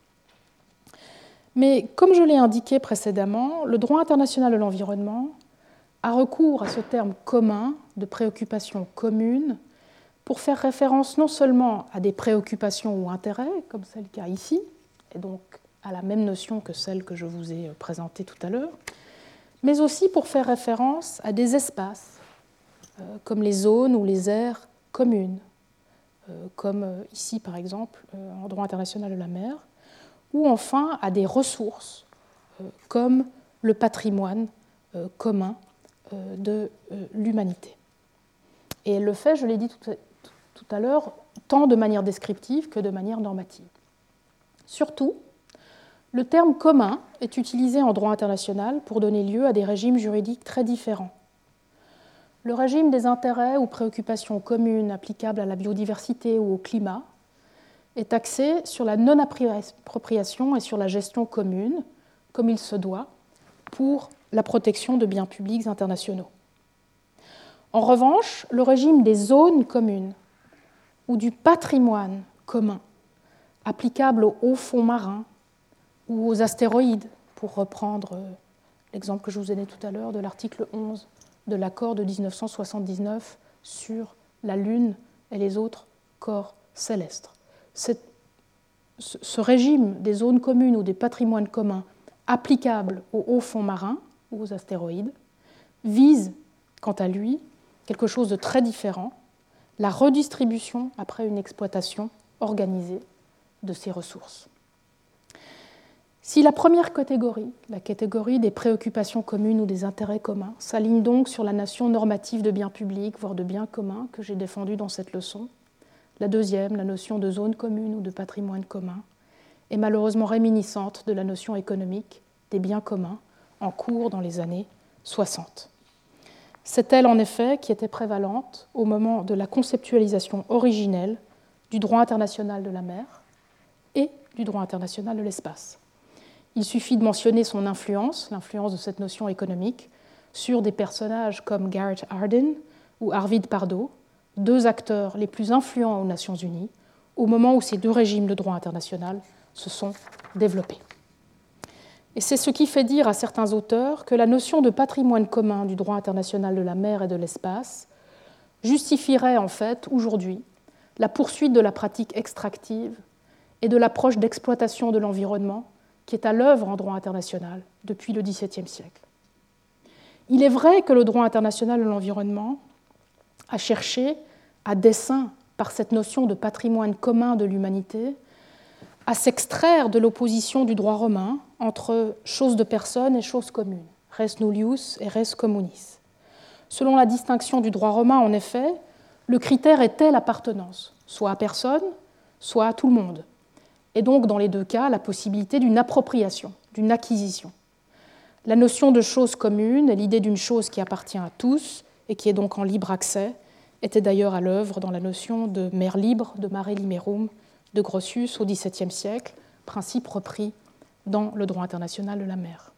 Mais comme je l'ai indiqué précédemment, le droit international de l'environnement a recours à ce terme commun de préoccupation commune pour faire référence non seulement à des préoccupations ou intérêts, comme c'est le cas ici, et donc à la même notion que celle que je vous ai présentée tout à l'heure, mais aussi pour faire référence à des espaces, comme les zones ou les aires communes, comme ici par exemple en droit international de la mer, ou enfin à des ressources, comme le patrimoine commun de l'humanité. Et elle le fait, je l'ai dit tout à l'heure, tant de manière descriptive que de manière normative. Surtout, le terme commun est utilisé en droit international pour donner lieu à des régimes juridiques très différents. Le régime des intérêts ou préoccupations communes applicables à la biodiversité ou au climat est axé sur la non-appropriation et sur la gestion commune, comme il se doit, pour la protection de biens publics internationaux. En revanche, le régime des zones communes ou du patrimoine commun, applicable aux hauts fonds marins ou aux astéroïdes, pour reprendre l'exemple que je vous ai donné tout à l'heure de l'article 11 de l'accord de 1979 sur la Lune et les autres corps célestes. Ce régime des zones communes ou des patrimoines communs applicables aux hauts fonds marins ou aux astéroïdes vise, quant à lui, quelque chose de très différent, la redistribution après une exploitation organisée de ces ressources. Si la première catégorie, la catégorie des préoccupations communes ou des intérêts communs, s'aligne donc sur la notion normative de bien public, voire de bien commun, que j'ai défendue dans cette leçon, la deuxième, la notion de zone commune ou de patrimoine commun, est malheureusement réminiscente de la notion économique des biens communs en cours dans les années 60. C'est elle, en effet, qui était prévalente au moment de la conceptualisation originelle du droit international de la mer et du droit international de l'espace. Il suffit de mentionner son influence, l'influence de cette notion économique, sur des personnages comme Garrett Hardin ou Arvid Pardo, deux acteurs les plus influents aux Nations Unies, au moment où ces deux régimes de droit international se sont développés. Et c'est ce qui fait dire à certains auteurs que la notion de patrimoine commun du droit international de la mer et de l'espace justifierait en fait aujourd'hui la poursuite de la pratique extractive et de l'approche d'exploitation de l'environnement qui est à l'œuvre en droit international depuis le XVIIe siècle. Il est vrai que le droit international de l'environnement a cherché, à dessein, par cette notion de patrimoine commun de l'humanité, à s'extraire de l'opposition du droit romain entre choses de personnes et choses communes, res nullius et res communis. Selon la distinction du droit romain, en effet, le critère était l'appartenance, soit à personne, soit à tout le monde, et donc dans les deux cas, la possibilité d'une appropriation, d'une acquisition. La notion de chose commune et l'idée d'une chose qui appartient à tous et qui est donc en libre accès était d'ailleurs à l'œuvre dans la notion de mer libre, de mare liberum, de Grotius au XVIIe siècle, principe repris dans le droit international de la mer.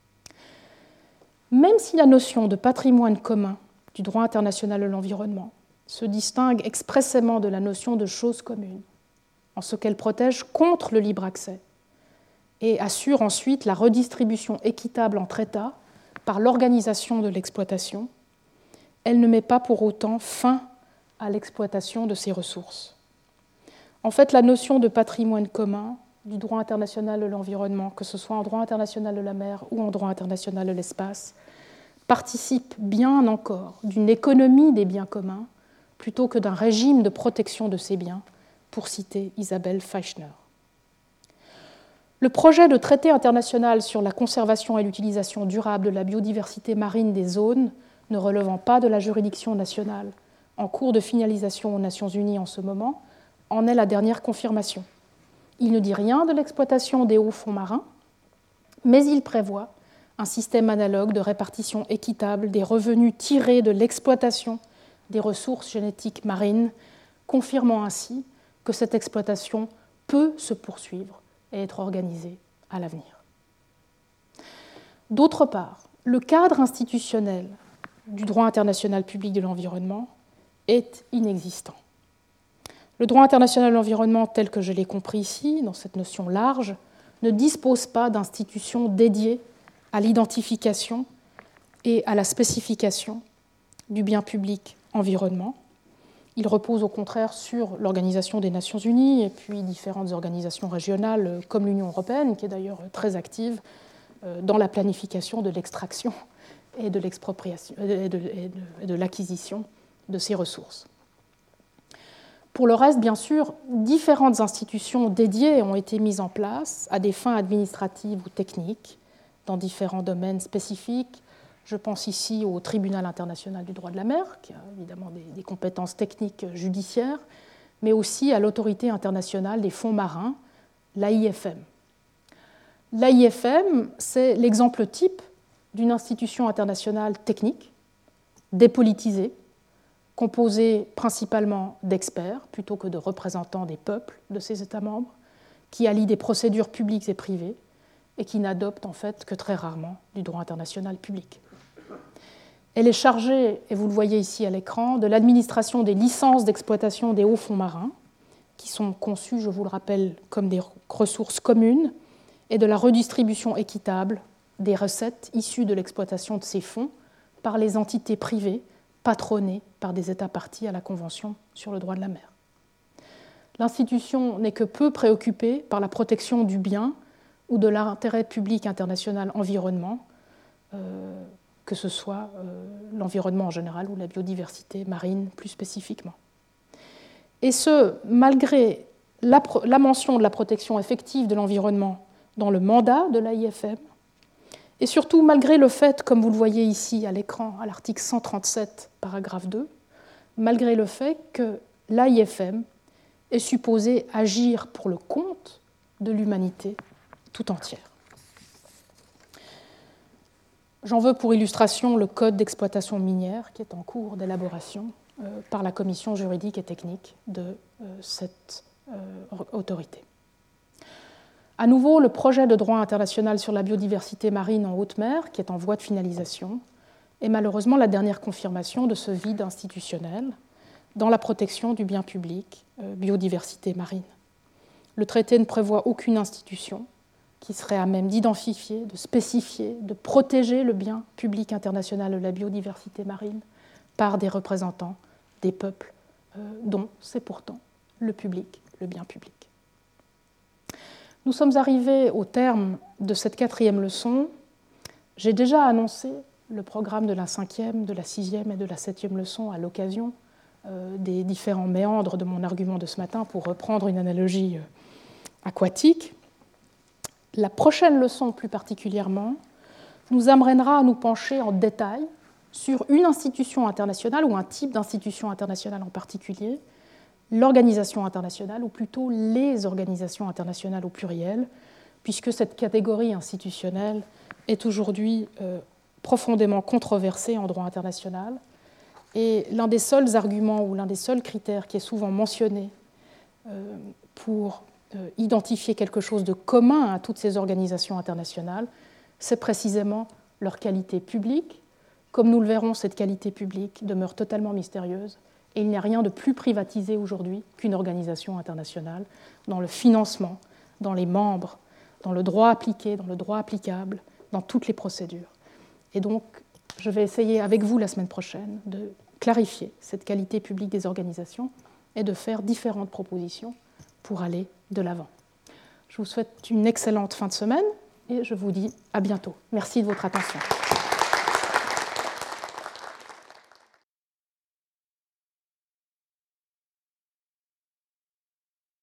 Même si la notion de patrimoine commun du droit international de l'environnement se distingue expressément de la notion de chose commune, en ce qu'elle protège contre le libre accès et assure ensuite la redistribution équitable entre États par l'organisation de l'exploitation, elle ne met pas pour autant fin à l'exploitation de ces ressources. En fait, la notion de patrimoine commun du droit international de l'environnement, que ce soit en droit international de la mer ou en droit international de l'espace, participe bien encore d'une économie des biens communs plutôt que d'un régime de protection de ces biens, pour citer Isabelle Feichner. Le projet de traité international sur la conservation et l'utilisation durable de la biodiversité marine des zones ne relevant pas de la juridiction nationale, en cours de finalisation aux Nations Unies en ce moment, en est la dernière confirmation. Il ne dit rien de l'exploitation des hauts fonds marins, mais il prévoit un système analogue de répartition équitable des revenus tirés de l'exploitation des ressources génétiques marines, confirmant ainsi que cette exploitation peut se poursuivre et être organisée à l'avenir. D'autre part, le cadre institutionnel du droit international public de l'environnement est inexistant. Le droit international de l'environnement, tel que je l'ai compris ici, dans cette notion large, ne dispose pas d'institutions dédiées à l'identification et à la spécification du bien public environnement. Il repose au contraire sur l'Organisation des Nations Unies et puis différentes organisations régionales comme l'Union européenne, qui est d'ailleurs très active dans la planification de l'extraction et de l'expropriation et de l'acquisition de ces ressources. Pour le reste, bien sûr, différentes institutions dédiées ont été mises en place à des fins administratives ou techniques dans différents domaines spécifiques. Je pense ici au Tribunal international du droit de la mer, qui a évidemment des compétences techniques judiciaires, mais aussi à l'Autorité internationale des fonds marins, l'AIFM. L'AIFM, c'est l'exemple type d'une institution internationale technique, dépolitisée, composée principalement d'experts plutôt que de représentants des peuples de ses États membres, qui allie des procédures publiques et privées et qui n'adopte en fait que très rarement du droit international public. Elle est chargée, et vous le voyez ici à l'écran, de l'administration des licences d'exploitation des hauts fonds marins, qui sont conçus, je vous le rappelle, comme des ressources communes, et de la redistribution équitable des recettes issues de l'exploitation de ces fonds par les entités privées patronnées par des États parties à la Convention sur le droit de la mer. L'institution n'est que peu préoccupée par la protection du bien ou de l'intérêt public international environnement, que ce soit l'environnement en général ou la biodiversité marine plus spécifiquement. Et ce, malgré la mention de la protection effective de l'environnement dans le mandat de l'AIFM, et surtout malgré le fait, comme vous le voyez ici à l'écran, à l'article 137, paragraphe 2, malgré le fait que l'AIFM est supposée agir pour le compte de l'humanité tout entière. J'en veux pour illustration le code d'exploitation minière qui est en cours d'élaboration par la commission juridique et technique de cette autorité. À nouveau, le projet de droit international sur la biodiversité marine en haute mer, qui est en voie de finalisation, est malheureusement la dernière confirmation de ce vide institutionnel dans la protection du bien public, biodiversité marine. Le traité ne prévoit aucune institution qui serait à même d'identifier, de spécifier, de protéger le bien public international de la biodiversité marine par des représentants des peuples dont c'est pourtant le public, le bien public. Nous sommes arrivés au terme de cette 4e leçon. J'ai déjà annoncé le programme de la 5e, de la 6e et de la 7e leçon à l'occasion des différents méandres de mon argument de ce matin pour reprendre une analogie aquatique. La prochaine leçon, plus particulièrement, nous amènera à nous pencher en détail sur une institution internationale ou un type d'institution internationale en particulier, l'organisation internationale, ou plutôt les organisations internationales au pluriel, puisque cette catégorie institutionnelle est aujourd'hui profondément controversée en droit international. Et l'un des seuls arguments ou l'un des seuls critères qui est souvent mentionné pour identifier quelque chose de commun à toutes ces organisations internationales, c'est précisément leur qualité publique. Comme nous le verrons, cette qualité publique demeure totalement mystérieuse et il n'y a rien de plus privatisé aujourd'hui qu'une organisation internationale dans le financement, dans les membres, dans le droit appliqué, dans le droit applicable, dans toutes les procédures. Et donc, je vais essayer avec vous la semaine prochaine de clarifier cette qualité publique des organisations et de faire différentes propositions pour aller de l'avant. Je vous souhaite une excellente fin de semaine et je vous dis à bientôt. Merci de votre attention.